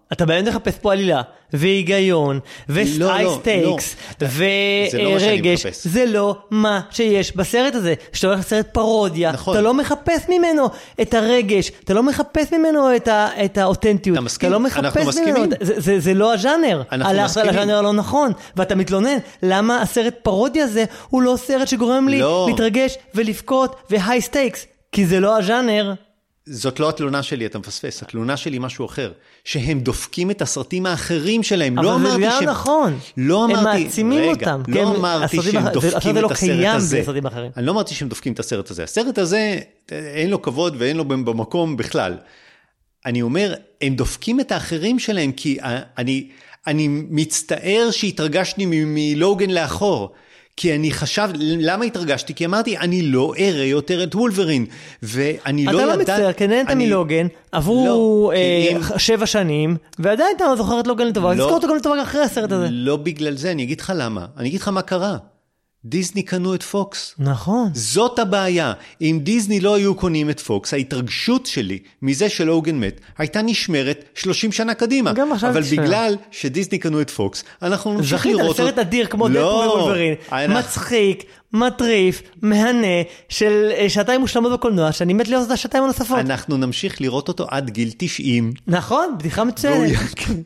אתה באמת מחפש פה עלילה, והיגיון, וסטייסטייקס, ורגש. זה לא מה שיש בסרט הזה. שאתה הולך לסרט פרודיה, אתה לא מחפש ממנו את הרגש, אתה לא מחפש ממנו את האותנטיות. אתה לא מחפש ממנו, זה לא הז'אנר. הלכת על הז'אנר הלא נכון, ואתה מתלונן, למה הסרט פרודיה הזה הוא לא סרט שגורם לי להתרגש ולבכות והי סטייקס, כי זה לא הז'אנר. זאת לא התלונה שלי, אתה מפספס. התלונה שלי משהו אחר. שהם דופקים את הסרטים האחרים שלהם. אבל זה לא נכון. לא אמרתי, הם מעצימים אותם. לא אמרתי שהם דופקים את הסרט הזה. אני לא אמרתי שהם דופקים את הסרט הזה. הסרט הזה, אין לו כבוד ואין לו במקום בכלל. אני אומר, הם דופקים את האחרים שלהם, כי אני מצטער שהתרגשתי מלוגן לאחור. כי אני למה התרגשתי? כי אמרתי, אני לא אראה יותר את וולברין, ואני לא ידע... אתה לא מצטער, כי נהנת מלוגן, עברו 7 שנים, ועדיין אתה לא זוכר את לוגן לטובה, תזכור אותו גם לטובה אחרי הסרט הזה. לא בגלל זה, אני אגיד לך למה. אני אגיד לך מה קרה. דיזני קנו את פוקס. נכון. זאת הבעיה. אם דיזני לא היו קונים את פוקס, ההתרגשות שלי מזה שלוגן מת, הייתה נשמרת 30 שנה קדימה. אבל בגלל שדיזני קנו את פוקס, אנחנו נמשיך לראות... זכית לסרט אדיר כמו דדפול וולברין. מצחיק, מטריף, מהנה, של שעתיים מושלמות בקולנוע, שאני מת לראות את השעתיים הנוספות. אנחנו נמשיך לראות אותו עד גיל 90. נכון, בדיחה מצוינת.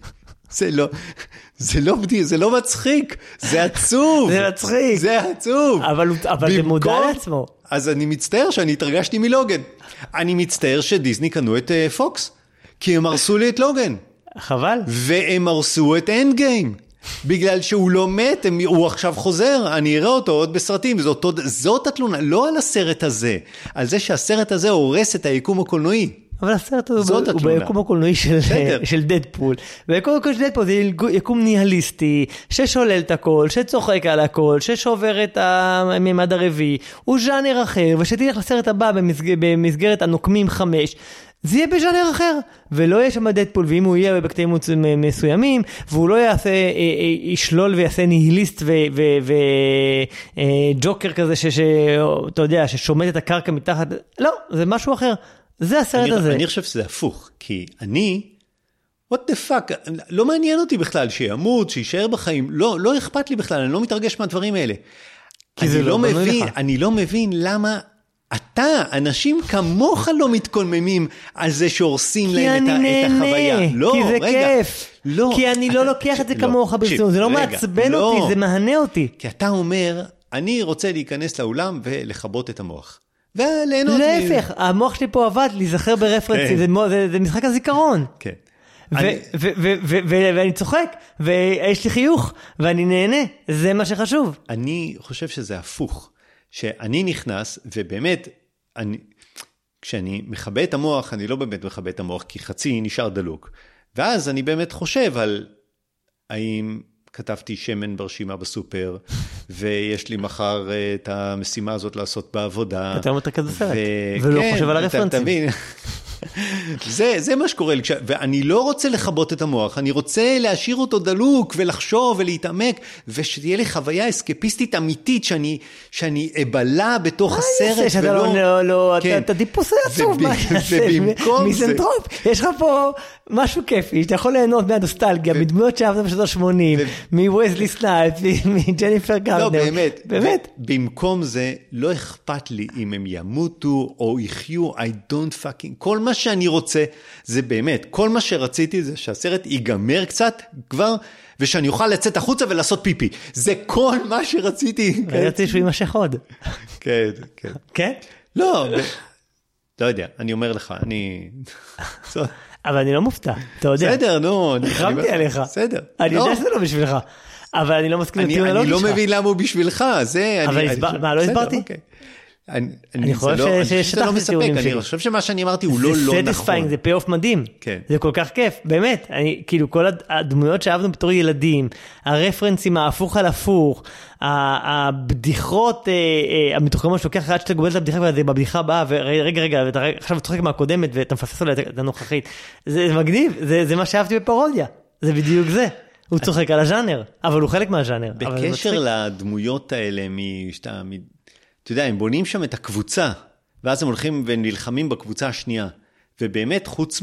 זה לא מצחיק, זה עצוב. זה מצחיק. זה עצוב. אבל זה מודע לעצמו. אז אני מצטער שאני התרגשתי מלוגן. אני מצטער שדיזני קנו את פוקס, כי הם הרסו לי את לוגן. חבל. והם הרסו את אנד גיים. בגלל שהוא לא מת, הוא עכשיו חוזר, אני אראה אותו עוד בסרטים, זאת התלונה, לא על הסרט הזה, על זה שהסרט הזה הורס את היקום הקולנועי. אבל הסרט הוא ביקום הקולנועי של דדפול, ויקום הקולנועי של דדפול זה יקום ניהליסטי, ששולל את הכל, שצוחק על הכל, ששובר את הממד הרביעי, הוא ז'אנר אחר, ושתלך לסרט הבא במסגרת הנוקמים 5, זה יהיה בז'אנר אחר, ולא יהיה שם דדפול, ואם הוא יהיה בקטעים מסוימים, והוא לא יעשה, ישלול ויעשה ניהיליסט וג'וקר כזה, שאתה יודע, ששומט את הקרקע מתחת, לא, זה משהו אחר. זה הסרט הזה. אני חושב שזה הפוך, כי אני, what the fuck, לא מעניין אותי בכלל שימות, שישאר בחיים, לא אכפת לי בכלל, אני לא מתרגש מהדברים האלה. אני לא מבין למה אנשים כמוך לא מתקונממים על זה שהורסים להם את החוויה. כי זה כיף. כי אני לא לוקח את זה כמוך ברצינות, זה לא מעצבן אותי, זה מהנה אותי. כי אתה אומר, אני רוצה להיכנס לאולם ולחבות את המוח. להפך, המוח שלי פה עבד, להיזכר ברפרנסים, זה משחק הזיכרון. כן. ואני צוחק, ויש לי חיוך, ואני נהנה, זה מה שחשוב. אני חושב שזה הפוך, שאני נכנס, ובאמת, כשאני מכבה את המוח, אני לא באמת מכבה את המוח, כי חצי נשאר דלוק. ואז אני באמת חושב על האם כתבתי שמן ברשימה בסופר, ויש לי מחר את המשימה הזאת לעשות בעבודה. אתה אומר כזה סרט, ולא חושב על הרפרנסים. זה מה שקורה לי, ואני לא רוצה לחבות את המוח, אני רוצה להשאיר אותו דלוק, ולחשוב ולהתעמק, ושתהיה לי חוויה אסקפיסטית אמיתית, שאני אבלה בתוך הסרט. אתה טיפוס עצוב, מה יעשה? מיזנטרופ, יש לך פה משהו כיפי, שאתה יכול ליהנות מהנוסטלגיה, מדמויות שעבדת בשנות ה-80, מוויזלי סנייפ, מג'ניפר גארדנר. לא, באמת. במקום זה, לא אכפת לי אם הם ימותו או יחיו, I don't fucking, כל מה שאני רוצה, זה באמת, כל מה שרציתי זה שהסרט ייגמר קצת כבר, ושאני אוכל לצאת החוצה ולעשות פיפי. זה כל מה שרציתי. רציתי שהוא יימשך עוד. כן. כן? לא יודע, אני אומר לך, אבל אני לא מופתע, אתה יודע. בסדר, נו. חמתי עליך. בסדר. אני יודע שזה לא בשבילך, אבל אני לא מסכים לטיעון הלוגי שלך. אני לא מבין למה הוא בשבילך, זה... מה, לא הסברתי? אני חושב ששטחתי טיעונים שלי. אני חושב שמה שאני אמרתי הוא לא נכון. זה פי-אוף מדהים. זה כל כך כיף, באמת. כאילו כל הדמויות שאהבנו בתור ילדים, הרפרנסים ההפוך על הפוך, הבדיחות המתוחכמות שלוקח עד שאתה גובל את הבדיחה וזה בבדיחה הבאה, ורגע, ואתה עכשיו צוחק מהקודמת ואתה מפספס עליה את הנוכחית. זה מגניב, זה מה שאהבתי בפרודיה. זה בדיוק זה. הוא צוחק על הז'אנר, אבל הוא חלק מהז'אנר. בקשר לדמויות האלה אתה יודע, הם בונים שם את הקבוצה, ואז הם הולכים ונלחמים בקבוצה השנייה. ובאמת, חוץ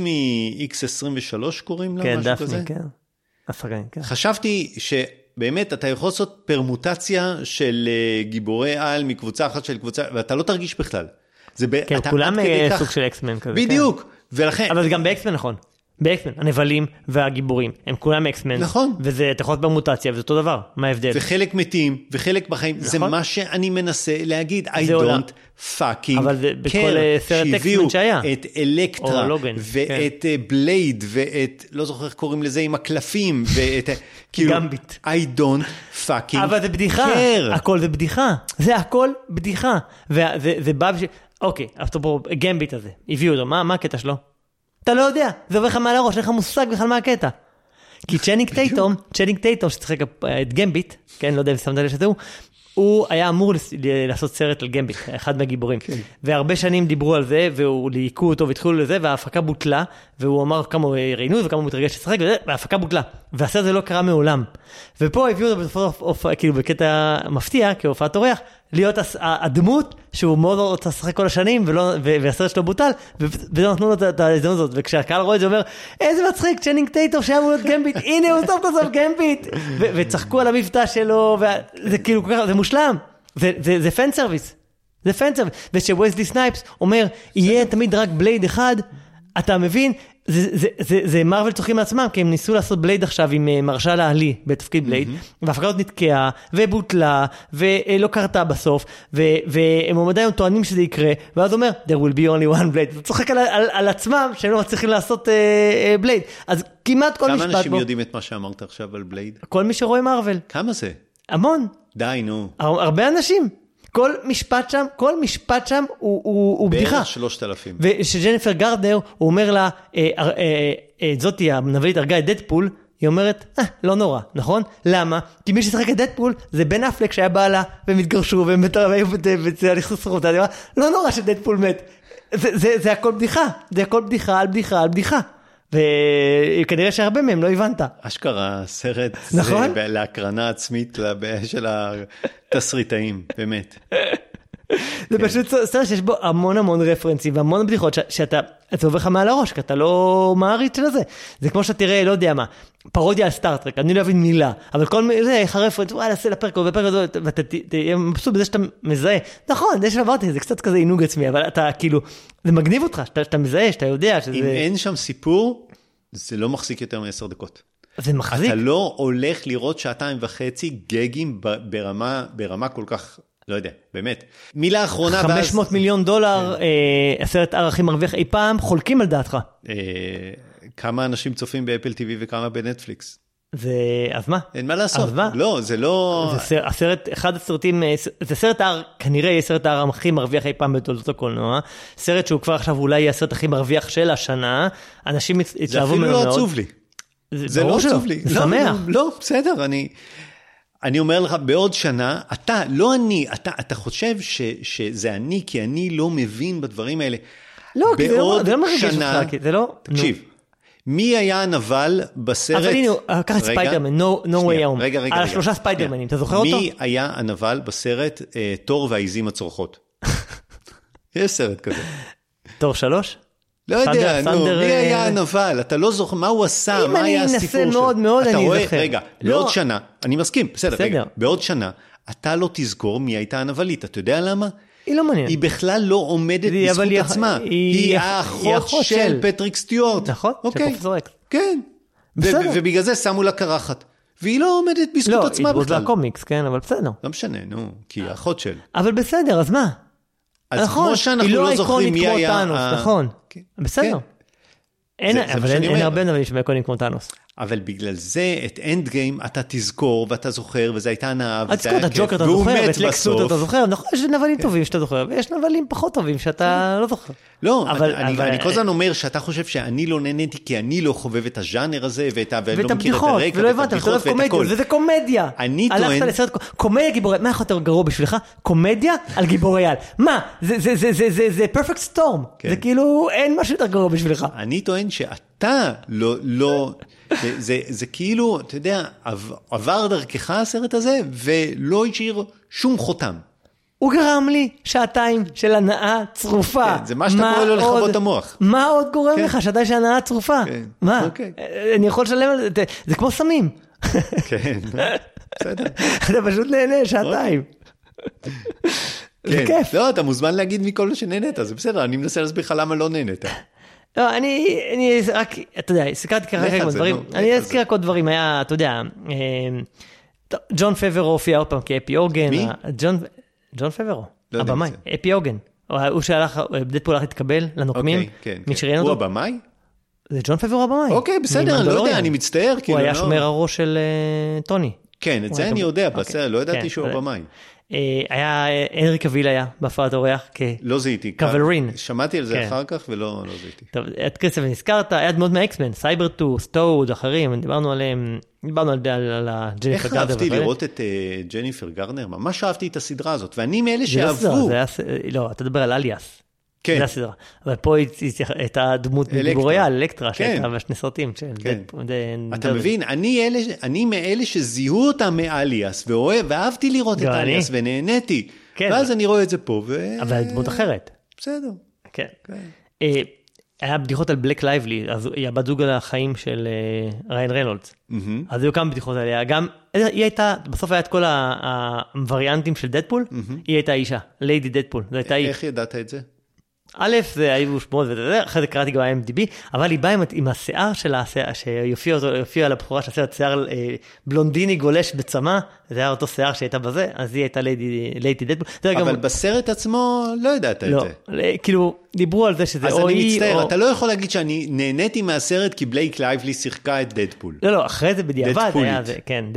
מ-X23 קוראים לה, כן, משהו דפני, כזה? כן. השחקן, כן. חשבתי שבאמת אתה יכול לעשות פרמוטציה של גיבורי על מקבוצה אחת של קבוצה, ואתה לא תרגיש בכלל. כן, כולם סוג של אקסמן כזה. בדיוק, ולכן... אבל זה גם באקסמן נכון. באקסמן, הנבלים והגיבורים, הם כולם אקסמן. נכון. וזה תכות במוטציה, וזה אותו דבר. מה ההבדל? וחלק מתים, וחלק בחיים. נכון? זה מה שאני מנסה להגיד. I don't fucking אבל זה בכל סרט אקסמן שהיה. את אלקטרה, ואת בלייד, ואת, לא זוכר איך קוראים לזה, עם הקלפים, ואת... גמביט. I don't fucking אבל זה בדיחה. הכל זה בדיחה. זה הכל בדיחה. וזה בא בשביל... אוקיי, אז פה גמביט הזה. הביאו אותו. מה הקטע שלו? אתה לא יודע, זה עובר לך מעל הראש, אין לך מושג בכלל מה הקטע. כי צ'נינג טייטום, שצריך את גמביט, כן, לא יודע אם שמת לב שזה הוא היה אמור לעשות סרט על גמביט, אחד מהגיבורים. והרבה שנים דיברו על זה, והוא ליהקו אותו והתחילו לזה, וההפקה בוטלה, והוא אמר כמה הוא ראינו, וכמה הוא מתרגש לשחק, וההפקה בוטלה. והסרט הזה לא קרה מעולם. ופה הביאו אותו בסוף, כאילו בקטע מפתיע, כהופעת אורח, להיות הדמות שהוא מאוד רוצה לשחק כל השנים, והסרט שלו בוטל, ולא נתנו לו את ההזדמנות הזאת. וכשהקהל רואה את זה אומר, איזה מצחיק, צ'נינג טייטום שהיה אמור להיות גמביט, הנה הוא סוף גמביט, וצחקו על המבטא שלו, וזה כאילו כל כך, זה מושלם, זה פן סרוויס, זה פן סרוויס, ושווייזלי סנייפס אומר, יהיה תמיד רק בלייד אחד, אתה מבין, זה מרוול צוחקים מעצמם, כי הם ניסו לעשות בלייד עכשיו עם מרשל העלי בתפקיד בלייד, וההפקה הזאת נתקעה, ובוטלה, ולא קרתה בסוף, והם עדיין טוענים שזה יקרה, ואז אומר, there will be only one blade, זה צוחק על עצמם, שהם לא מצליחים לעשות בלייד, אז כמעט כל משפט... כמה אנשים יודעים את מה שאמרת עכשיו על בלייד? כל מי שרואה מרוול. כמה זה? המון. די, נו. הרבה אנשים. כל משפט שם הוא בדיחה. בערך 3,000. ושג'ניפר גרדנר, הוא אומר לה, זאתי הנבלית הרגה את דדפול, היא אומרת, לא נורא, נכון? למה? כי מי ששחק את דדפול, זה בן אפלק שהיה בעלה, והם התגרשו, והם היו בצליחו סחרות, לא נורא שדדפול מת. זה הכל בדיחה, זה הכל בדיחה על בדיחה על בדיחה. וכנראה שהרבה מהם לא הבנת. אשכרה, סרט נכון? להקרנה עצמית של התסריטאים, באמת. זה פשוט סרט שיש בו המון רפרנסים והמון בדיחות שאתה עובר לך מעל הראש, כי אתה לא מעריץ של זה. זה כמו שאתה תראה, לא יודע מה, פרודיה על סטארטרק, אני לא אבין מילה, אבל כל זה, איך הרפרנס, וואלה, עשה לפרק הזה, ואתה תהיה מבסוט בזה שאתה מזהה. נכון, זה שעברתי, זה קצת כזה עינוג עצמי, אבל אתה כאילו, זה מגניב אותך, שאתה מזהה, שאתה יודע שזה... אם אין שם סיפור, זה לא מחזיק יותר מ10 דקות. זה מחזיק. אתה לא הולך לראות 2.5 גגים ברמה כל כך... לא יודע, באמת. מילה אחרונה... $500 מיליון, הסרט הכי מרוויח אי פעם, חולקים על דעתך. כמה אנשים צופים באפל TV וכמה בנטפליקס? אז מה? אין מה לעשות. לא, זה לא... הסרט, אחד הסרטים, זה סרט כנראה יהיה סרט הכי מרוויח אי פעם בתולדות הקולנוע. סרט שהוא כבר עכשיו אולי יהיה הסרט הכי מרוויח של השנה. אנשים יתלהבו ממנו מאוד. זה אפילו לא עצוב לי. זה לא עצוב לי. זה שמח. לא, בסדר, אני אומר לך, בעוד שנה, לא אני, אתה חושב שזה אני, כי אני לא מבין בדברים האלה. לא, כי זה לא מרגש אותך, כי זה לא... תקשיב, מי היה הנבל בסרט... אבל הנה, קח את ספיידרמן, No Way Home. רגע. על 3 ספיידרמנים, אתה זוכר אותו? מי היה הנבל בסרט תור והעיזים הצורחות? יש סרט כזה. תור 3? לא יודע, מי היה הנבל? אתה לא זוכר, מה הוא עשה? מה היה הסיפור שלו? אם אני אנסה מאוד, אני אזכר. רגע, בעוד שנה, אני מסכים, בסדר, רגע, בעוד שנה, אתה לא תזכור מי הייתה הנבלית, אתה יודע למה? היא לא מעניינת. היא בכלל לא עומדת בזכות עצמה. היא האחות של פטריק סטיוארט. נכון, של פרופסור אקס. כן. ובגלל זה שמו לה קרחת. והיא לא עומדת בזכות עצמה בכלל. לא, היא קומיקס, כן, אבל בסדר. לא משנה, נו, כי היא האחות של. אבל בסדר, אז מה? אז כמו שאנחנו לא זוכרים מי היה... נכון, בסדר. אבל אין הרבה נבלים שמאיקונים כמו טאנוס. אבל בגלל זה, את אנד גיים אתה תזכור, ואתה זוכר, וזה הייתה נאה, וזה היה כיף, והוא מת בסוף. אתה זוכר, נכון, יש נבלים טובים שאתה זוכר, ויש נבלים פחות טובים שאתה לא זוכר. לא, אני כל הזמן אומר שאתה חושב שאני לא נהניתי, כי אני לא חובב את הז'אנר הזה, ואת הבדיחות, ולא הבנת, וזה קומדיה. אני טוען... הלכת לסרט קומדיה גיבורי, מה יכול יותר גרוע בשבילך? קומדיה על גיבורי על. מה? זה פרפקט סטורם. זה כאילו, אין משהו יותר גרוע בשבילך. אני טוען שאתה לא... זה כאילו, אתה יודע, עבר דרכך הסרט הזה, ולא השאיר שום חותם. הוא גרם לי שעתיים של הנאה צרופה. כן, זה מה שאתה קורא לו לחוות את המוח. מה עוד גורם לך שעתיים של הנאה צרופה? מה? אני יכול לשלם על זה, זה כמו סמים. כן, בסדר. אתה פשוט נהנה שעתיים. זה כיף. לא, אתה מוזמן להגיד מכל מה שנהנית, זה בסדר, אני מנסה להסביר לך למה לא נהנית. לא, אני רק, אתה יודע, סקרתי ככה כמה דברים, אני אזכיר רק עוד דברים, היה, אתה יודע, ג'ון פברו הופיע עוד פעם כאפי אוגן. מי? ג'ון פברו, הבמאי, אפי אוגן. הוא שהלך, דדפול הלך להתקבל לנוקמים. אוקיי, כן. הוא הבמאי? זה ג'ון פברו הבמאי. אוקיי, בסדר, אני לא יודע, אני מצטער. הוא היה שומר הראש של טוני. כן, את זה אני יודע, בסדר, לא ידעתי שהוא הבמאי. היה, הנרי קביל היה בהפעת אורח לא זיהיתי. קבלרין. שמעתי על זה אחר כך ולא זיהיתי. טוב, את קריס אבנס הזכרת, היה דמות מהאקסמן, סייברטוס, טוד, אחרים, דיברנו עליהם, דיברנו על ג'ניפר גרנר. איך אהבתי לראות את ג'ניפר גרנר? ממש אהבתי את הסדרה הזאת, ואני מאלה שאהבו. לא, אתה מדבר על אליאס. כן. זה הסדרה. אבל פה הייתה דמות בגבוריה, אלקטרה, שהייתה בשני סרטים. אתה מבין, אני מאלה שזיהו אותם מאליאס, ואהבתי לראות את אליאס, ונהניתי. ואז אני רואה את זה פה. אבל דמות אחרת. בסדר. כן. היה בדיחות על בלק לייבלי, אז היא הבת זוג על החיים של ריין רנולדס. אז היו כמה בדיחות עליה. גם, היא הייתה, בסוף היה את כל הווריאנטים של דדפול, היא הייתה אישה, ליידי דדפול. איך ידעת את זה? א', זה היו שמות וזה, אחרי זה קראתי גם ה-MDB, אבל היא באה עם השיער שלה, שיופיע על הבחורה של הסרט, שיער בלונדיני גולש בצמא, זה היה אותו שיער שהייתה בזה, אז היא הייתה ליידי דדפול. אבל בסרט עצמו לא ידעת את זה. לא, כאילו, דיברו על זה שזה או היא, אז אני מצטער, אתה לא יכול להגיד שאני נהניתי מהסרט, כי בלייק לייבלי שיחקה את דדפול. לא, אחרי זה בדיעבד היה זה, כן,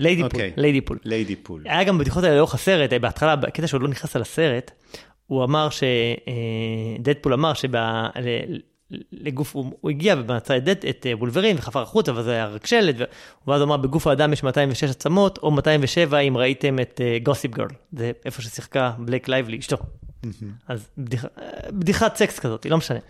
ליידי פול. היה גם בדיחות האלה לאורך הסרט, בהתחלה, בקטע שעוד לא נכנס על הסרט, הוא אמר דדפול אמר לגוף, הוא הגיע ומצא את וולברין וחפר החוץ, אבל זה היה רק שלד, ואז הוא אמר, בגוף האדם יש 206 עצמות, או 207 אם ראיתם את גוסיפ גרל, זה איפה ששיחקה בלייק לייבלי, אשתו. אז בדיחת סקס כזאת, לא משנה.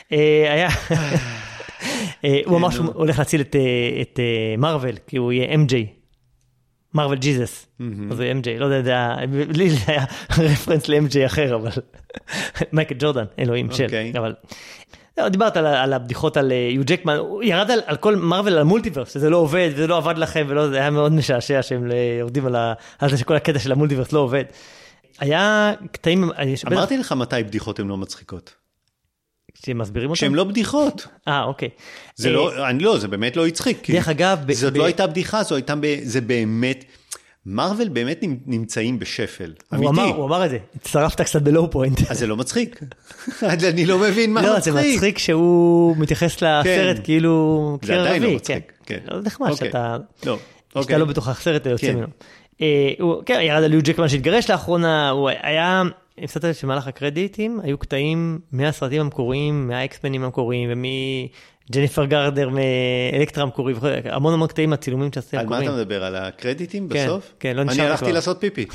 הוא אמר שהוא הולך להציל את מרוול, כי הוא יהיה MJ. מרוול ג'יזוס, אז הוא MJ, לא יודע, לי זה היה רפרנס ל-MJ אחר, אבל מייקל ג'ורדן, אלוהים של, אבל דיברת על הבדיחות על יו ג'קמן, הוא ירד על כל מרוול, על מולטיברס, שזה לא עובד, וזה לא עבד לכם, זה היה מאוד משעשע שהם עובדים על זה שכל הקטע של המולטיברס לא עובד. היה קטעים... אמרתי לך מתי בדיחות הן לא מצחיקות. שמסבירים אותם? שהן לא בדיחות. אוקיי. זה לא, זה באמת לא יצחיק. דרך אגב... זאת לא הייתה בדיחה, זה באמת... מרוול באמת נמצאים בשפל. אמיתי. הוא אמר את זה, הצטרפת קצת בלואו פוינט. אז זה לא מצחיק. אני לא מבין מה מצחיק. לא, זה מצחיק שהוא מתייחס לסרט כאילו... זה עדיין לא מצחיק. לא נחמד שאתה לא בתוך הסרט ויוצא ממנו. כן, ירד על יו ג'קמן שהתגרש לאחרונה, הוא היה... הפסדת לב שמהלך הקרדיטים, היו קטעים מהסרטים המקוריים, מהאקסמנים המקוריים, ומג'ניפר גרנר, מאלקטרה המקורי, המון המון קטעים מהצילומים שהסרטים המקוריים. על מה אתה מדבר? על הקרדיטים בסוף? כן, לא נשאר כבר. אני הלכתי לעשות פיפי.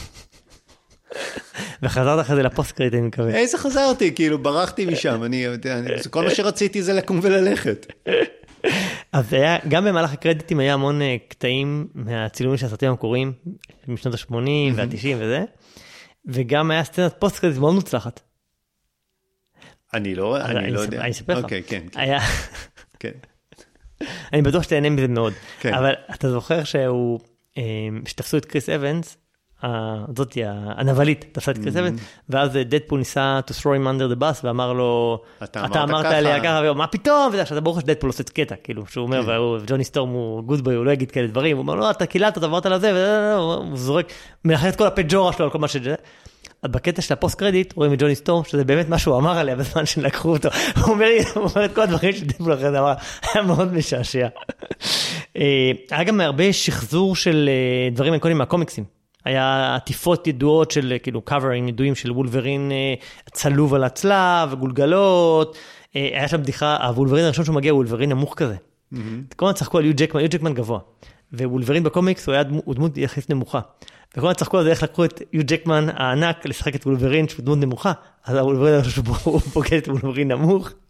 וחזרת אחרי זה לפוסט קרדיטים, אני מקווה. איזה חזרתי? כאילו, ברחתי משם. כל מה שרציתי זה לקום וללכת. אז גם במהלך הקרדיטים היה המון קטעים מהצילומים של הסרטים המקוריים, משנות ה-80 וה-90 וזה. וגם היה סצנת פוסט קרדיט מאוד מוצלחת. אני לא יודע. אני אספר לך. אוקיי, כן. היה... כן. אני בטוח שתהנה מזה מאוד. אבל אתה זוכר שתפסו את קריס אבנס, זאתי הנבלית, תפסה את קריס אבנס, ואז דדפול ניסה to throw him under the bus, ואמר לו, אתה אמרת עליה ככה, מה פתאום? ואתה ברוך שדדפול עושה את קטע, כאילו, שהוא אומר, וג'וני סטורם הוא גודבוי, הוא לא יגיד כאלה דברים, הוא אומר, לא, אתה קיללת, אתה עברת על זה, הוא זורק, מלחץ כל הפג'ורה שלו על כל מה שזה. בקטע של הפוסט קרדיט, רואים את ג'וני סטורם, שזה באמת מה שהוא אמר עליה בזמן שלקחו אותו. הוא אומר את כל הדברים שדדפול אחרי זה אמר, היה מאוד משעשע. היה גם הרבה שחזור של דברים איקונים מהקומיקסים. היה עטיפות ידועות של, כאילו, קאברים ידועים של וולברין צלוב על הצלב, וגולגלות. היה שם בדיחה, הוולברין הראשון שהוא מגיע, וולברין נמוך כזה. כל הזמן צחקו על יו ג'קמן גבוה. ווולברין בקומיקס הוא דמות יחסית נמוכה. וכל הזמן צחקו על זה איך לקחו את יו ג'קמן הענק לשחק את וולברין שהוא דמות נמוכה. אז הוולברין הראשון הוא פוגד את וולברין נמוך.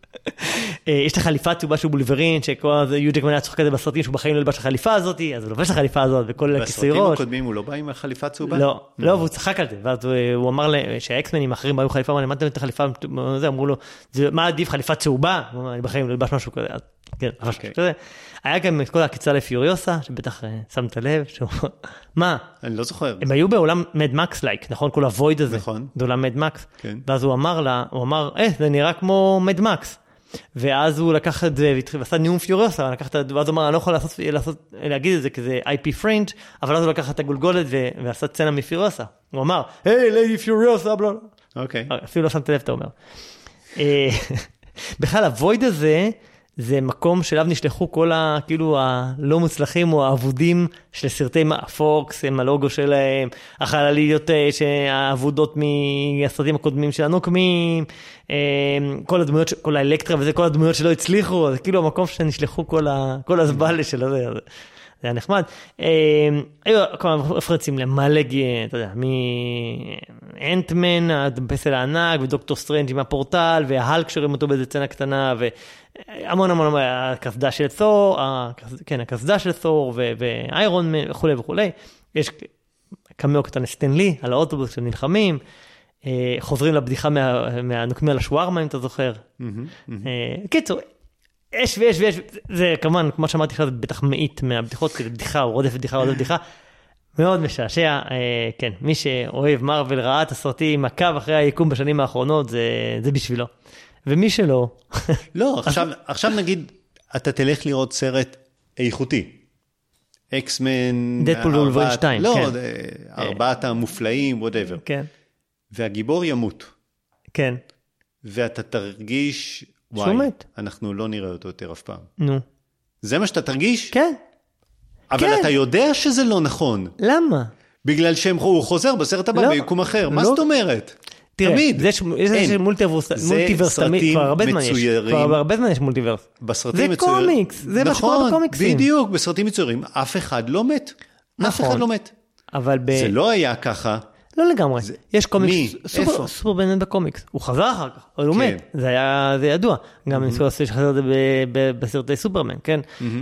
יש את החליפה הצהובה של בולברין, שכל יו ג'קמן היה צוחק כזה בסרטים, שהוא בחיים לא לבש את החליפה הזאת, אז הוא לובש את החליפה הזאת, וכל הכיסוי ראש. בסרטים הקודמים הוא לא בא עם החליפה הצהובה? לא, והוא צחק על זה, ואז הוא אמר שהאקסמנים האחרים באו חליפה, מה למדתם את החליפה, אמרו לו, מה עדיף חליפה צהובה? אני בחיים לא לבש משהו כזה, כן, משהו כזה. היה גם את כל הקיצה לפיוריוסה, שבטח שמת לב, מה? אני לא זוכר. הם היו בעולם מד מקס לייק, נכון? כל הוויד הזה. נכון. בעולם מד מקס. ואז הוא אמר, זה נראה כמו מד מקס. ואז הוא לקח את זה, ועשה נאום פיוריוסה, ואז הוא אמר, אני לא יכול להגיד את זה, כי זה IP פרינג', אבל אז הוא לקח את הגולגולת, ועשה צנה מפיוריוסה. הוא אמר, היי, ליידי פיוריוסה, בלה. אוקיי. אפילו לא שמת לב, אתה אומר. בכלל, הוויד הזה, זה מקום שאליו נשלחו כל כאילו הלא מוצלחים או העבודים של סרטי פוקס, הם הלוגו שלהם, החלליות שהעבודות מהסרטים הקודמים של הנוקמים, כל הדמויות, כל האלקטרה וזה, כל הדמויות שלא הצליחו, זה כאילו המקום שנשלחו כל הזבלה של הזה. זה היה נחמד. היו כל רפרנסים למלא, אתה יודע, מאנטמן, הפסל הענק, ודוקטור סטרנג' עם הפורטל, וההלק שרים אותו באיזה צנה קטנה, והמון המון, הכסדה של תור, כן, הכסדה של תור, ואיירון מן, וכו' וכו'. יש קמאו קטן סטנלי, על האוטובוס של נלחמים, חוזרים לבדיחה מהנוקמים על השווארמה, אם אתה זוכר. קיצור, יש, זה כמובן, כמו שאמרתי, זה בטח מאית מהבדיחות, כאילו בדיחה, או רודף בדיחה, מאוד משעשע, כן, מי שאוהב מרוול ראה את הסרטים, עקב אחרי היקום בשנים האחרונות, זה בשבילו. ומי שלא... לא, עכשיו נגיד, אתה תלך לראות סרט איכותי. אקסמן... דדפול וולברין 2, לא, ארבעת המופלאים, whatever. כן. והגיבור ימות. כן. ואתה תרגיש... וואי, אנחנו לא נראה אותו יותר אף פעם. נו. זה מה שאתה תרגיש? כן. אבל אתה יודע שזה לא נכון. למה? בגלל שהוא חוזר בסרט הבא ביקום אחר. מה זאת אומרת? תמיד. יש מולטיברס תמיד, כבר הרבה זמן יש. כבר הרבה זמן יש מולטיברס. בסרטים מצוירים. זה קומיקס, זה מה שקורה בקומיקסים. בדיוק, בסרטים מצוירים. אף אחד לא מת. אף אחד לא מת. זה לא היה ככה. לא לגמרי, יש קומיקס, סופרמן בקומיקס, הוא חזר אחר כך, אבל הוא מת, זה ידוע, גם אני חושב שחזר את זה בסרטי סופרמן, כן?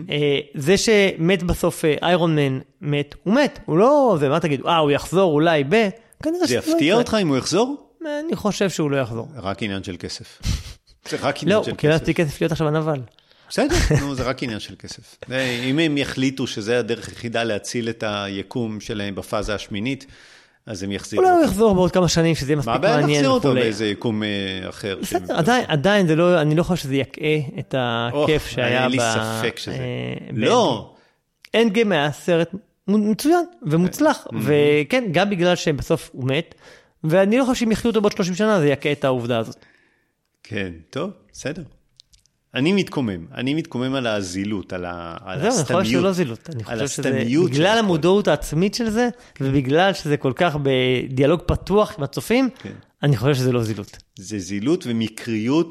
זה שמת בסוף איירון מן מת, הוא מת, הוא לא, ומה תגיד, הוא יחזור אולי זה יפתיע אותך אם הוא יחזור? אני חושב שהוא לא יחזור. רק עניין של כסף. זה רק עניין של כסף. לא, כי לא יפתיע כסף להיות עכשיו הנבל. בסדר, זה רק עניין של כסף. אם הם יחליטו שזה הדרך היחידה להציל את היקום שלהם בפאזה השמינית, אז הם יחזירו אותו. אולי הוא יחזור בעוד כמה שנים, שזה יהיה מספיק מעניין. מה בעיה להחזיר אותו באיזה יקום אחר? בסדר, עדיין זה לא, אני לא חושב שזה יקאה את הכיף שהיה אין לי ספק שזה. לא. אין גיים היה סרט מצוין ומוצלח, וכן, גם בגלל שבסוף הוא מת, ואני לא חושב שאם יחיו אותו בעוד 30 שנה, זה יקאה את העובדה הזאת. כן, טוב, בסדר. אני מתקומם על הזילות, על הסתמיות. זהו, אני חושב שזה לא זילות. אני חושב שזה בגלל המודעות העצמית של זה, ובגלל שזה כל כך בדיאלוג פתוח עם הצופים, אני חושב שזה לא זילות. זה זילות ומקריות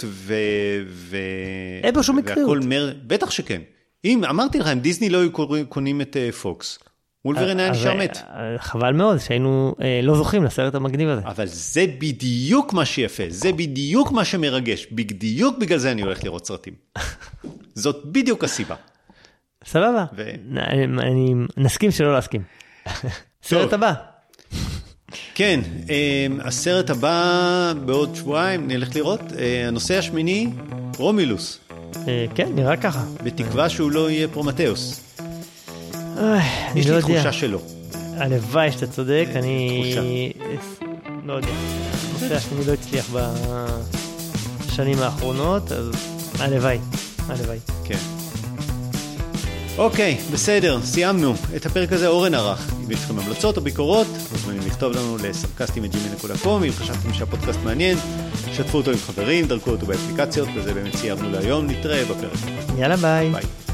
אין פה שום מקריות. בטח שכן. אמרתי לך, אם דיסני לא היו קונים את פוקס, וולברין היה נשאר מת. חבל מאוד שהיינו לא זוכים לסרט המגניב הזה. אבל זה בדיוק מה שיפה, זה בדיוק מה שמרגש, בדיוק בגלל זה אני הולך לראות סרטים. זאת בדיוק הסיבה. סבבה, אני נסכים שלא להסכים. סרט הבא. כן, הסרט הבא בעוד שבועיים נלך לראות, הנושא השמיני, רומילוס. כן, נראה ככה. בתקווה שהוא לא יהיה פרומטאוס. יש לי תחושה שלו. הלוואי שאתה צודק, אני לא יודע. הנושא השני לא הצליח בשנים האחרונות, אז הלוואי. כן. אוקיי, בסדר, סיימנו. את הפרק הזה אורן ערך. אם יש לכם המלצות או ביקורות, מוזמנים לכתוב לנו ל-sarcastim@gmail.com. אם חשבתם שהפודקאסט מעניין, שתפו אותו עם חברים, דרכו אותו באפליקציות, וזה באמת סיימנו להיום. נתראה בפרק. יאללה, ביי. ביי.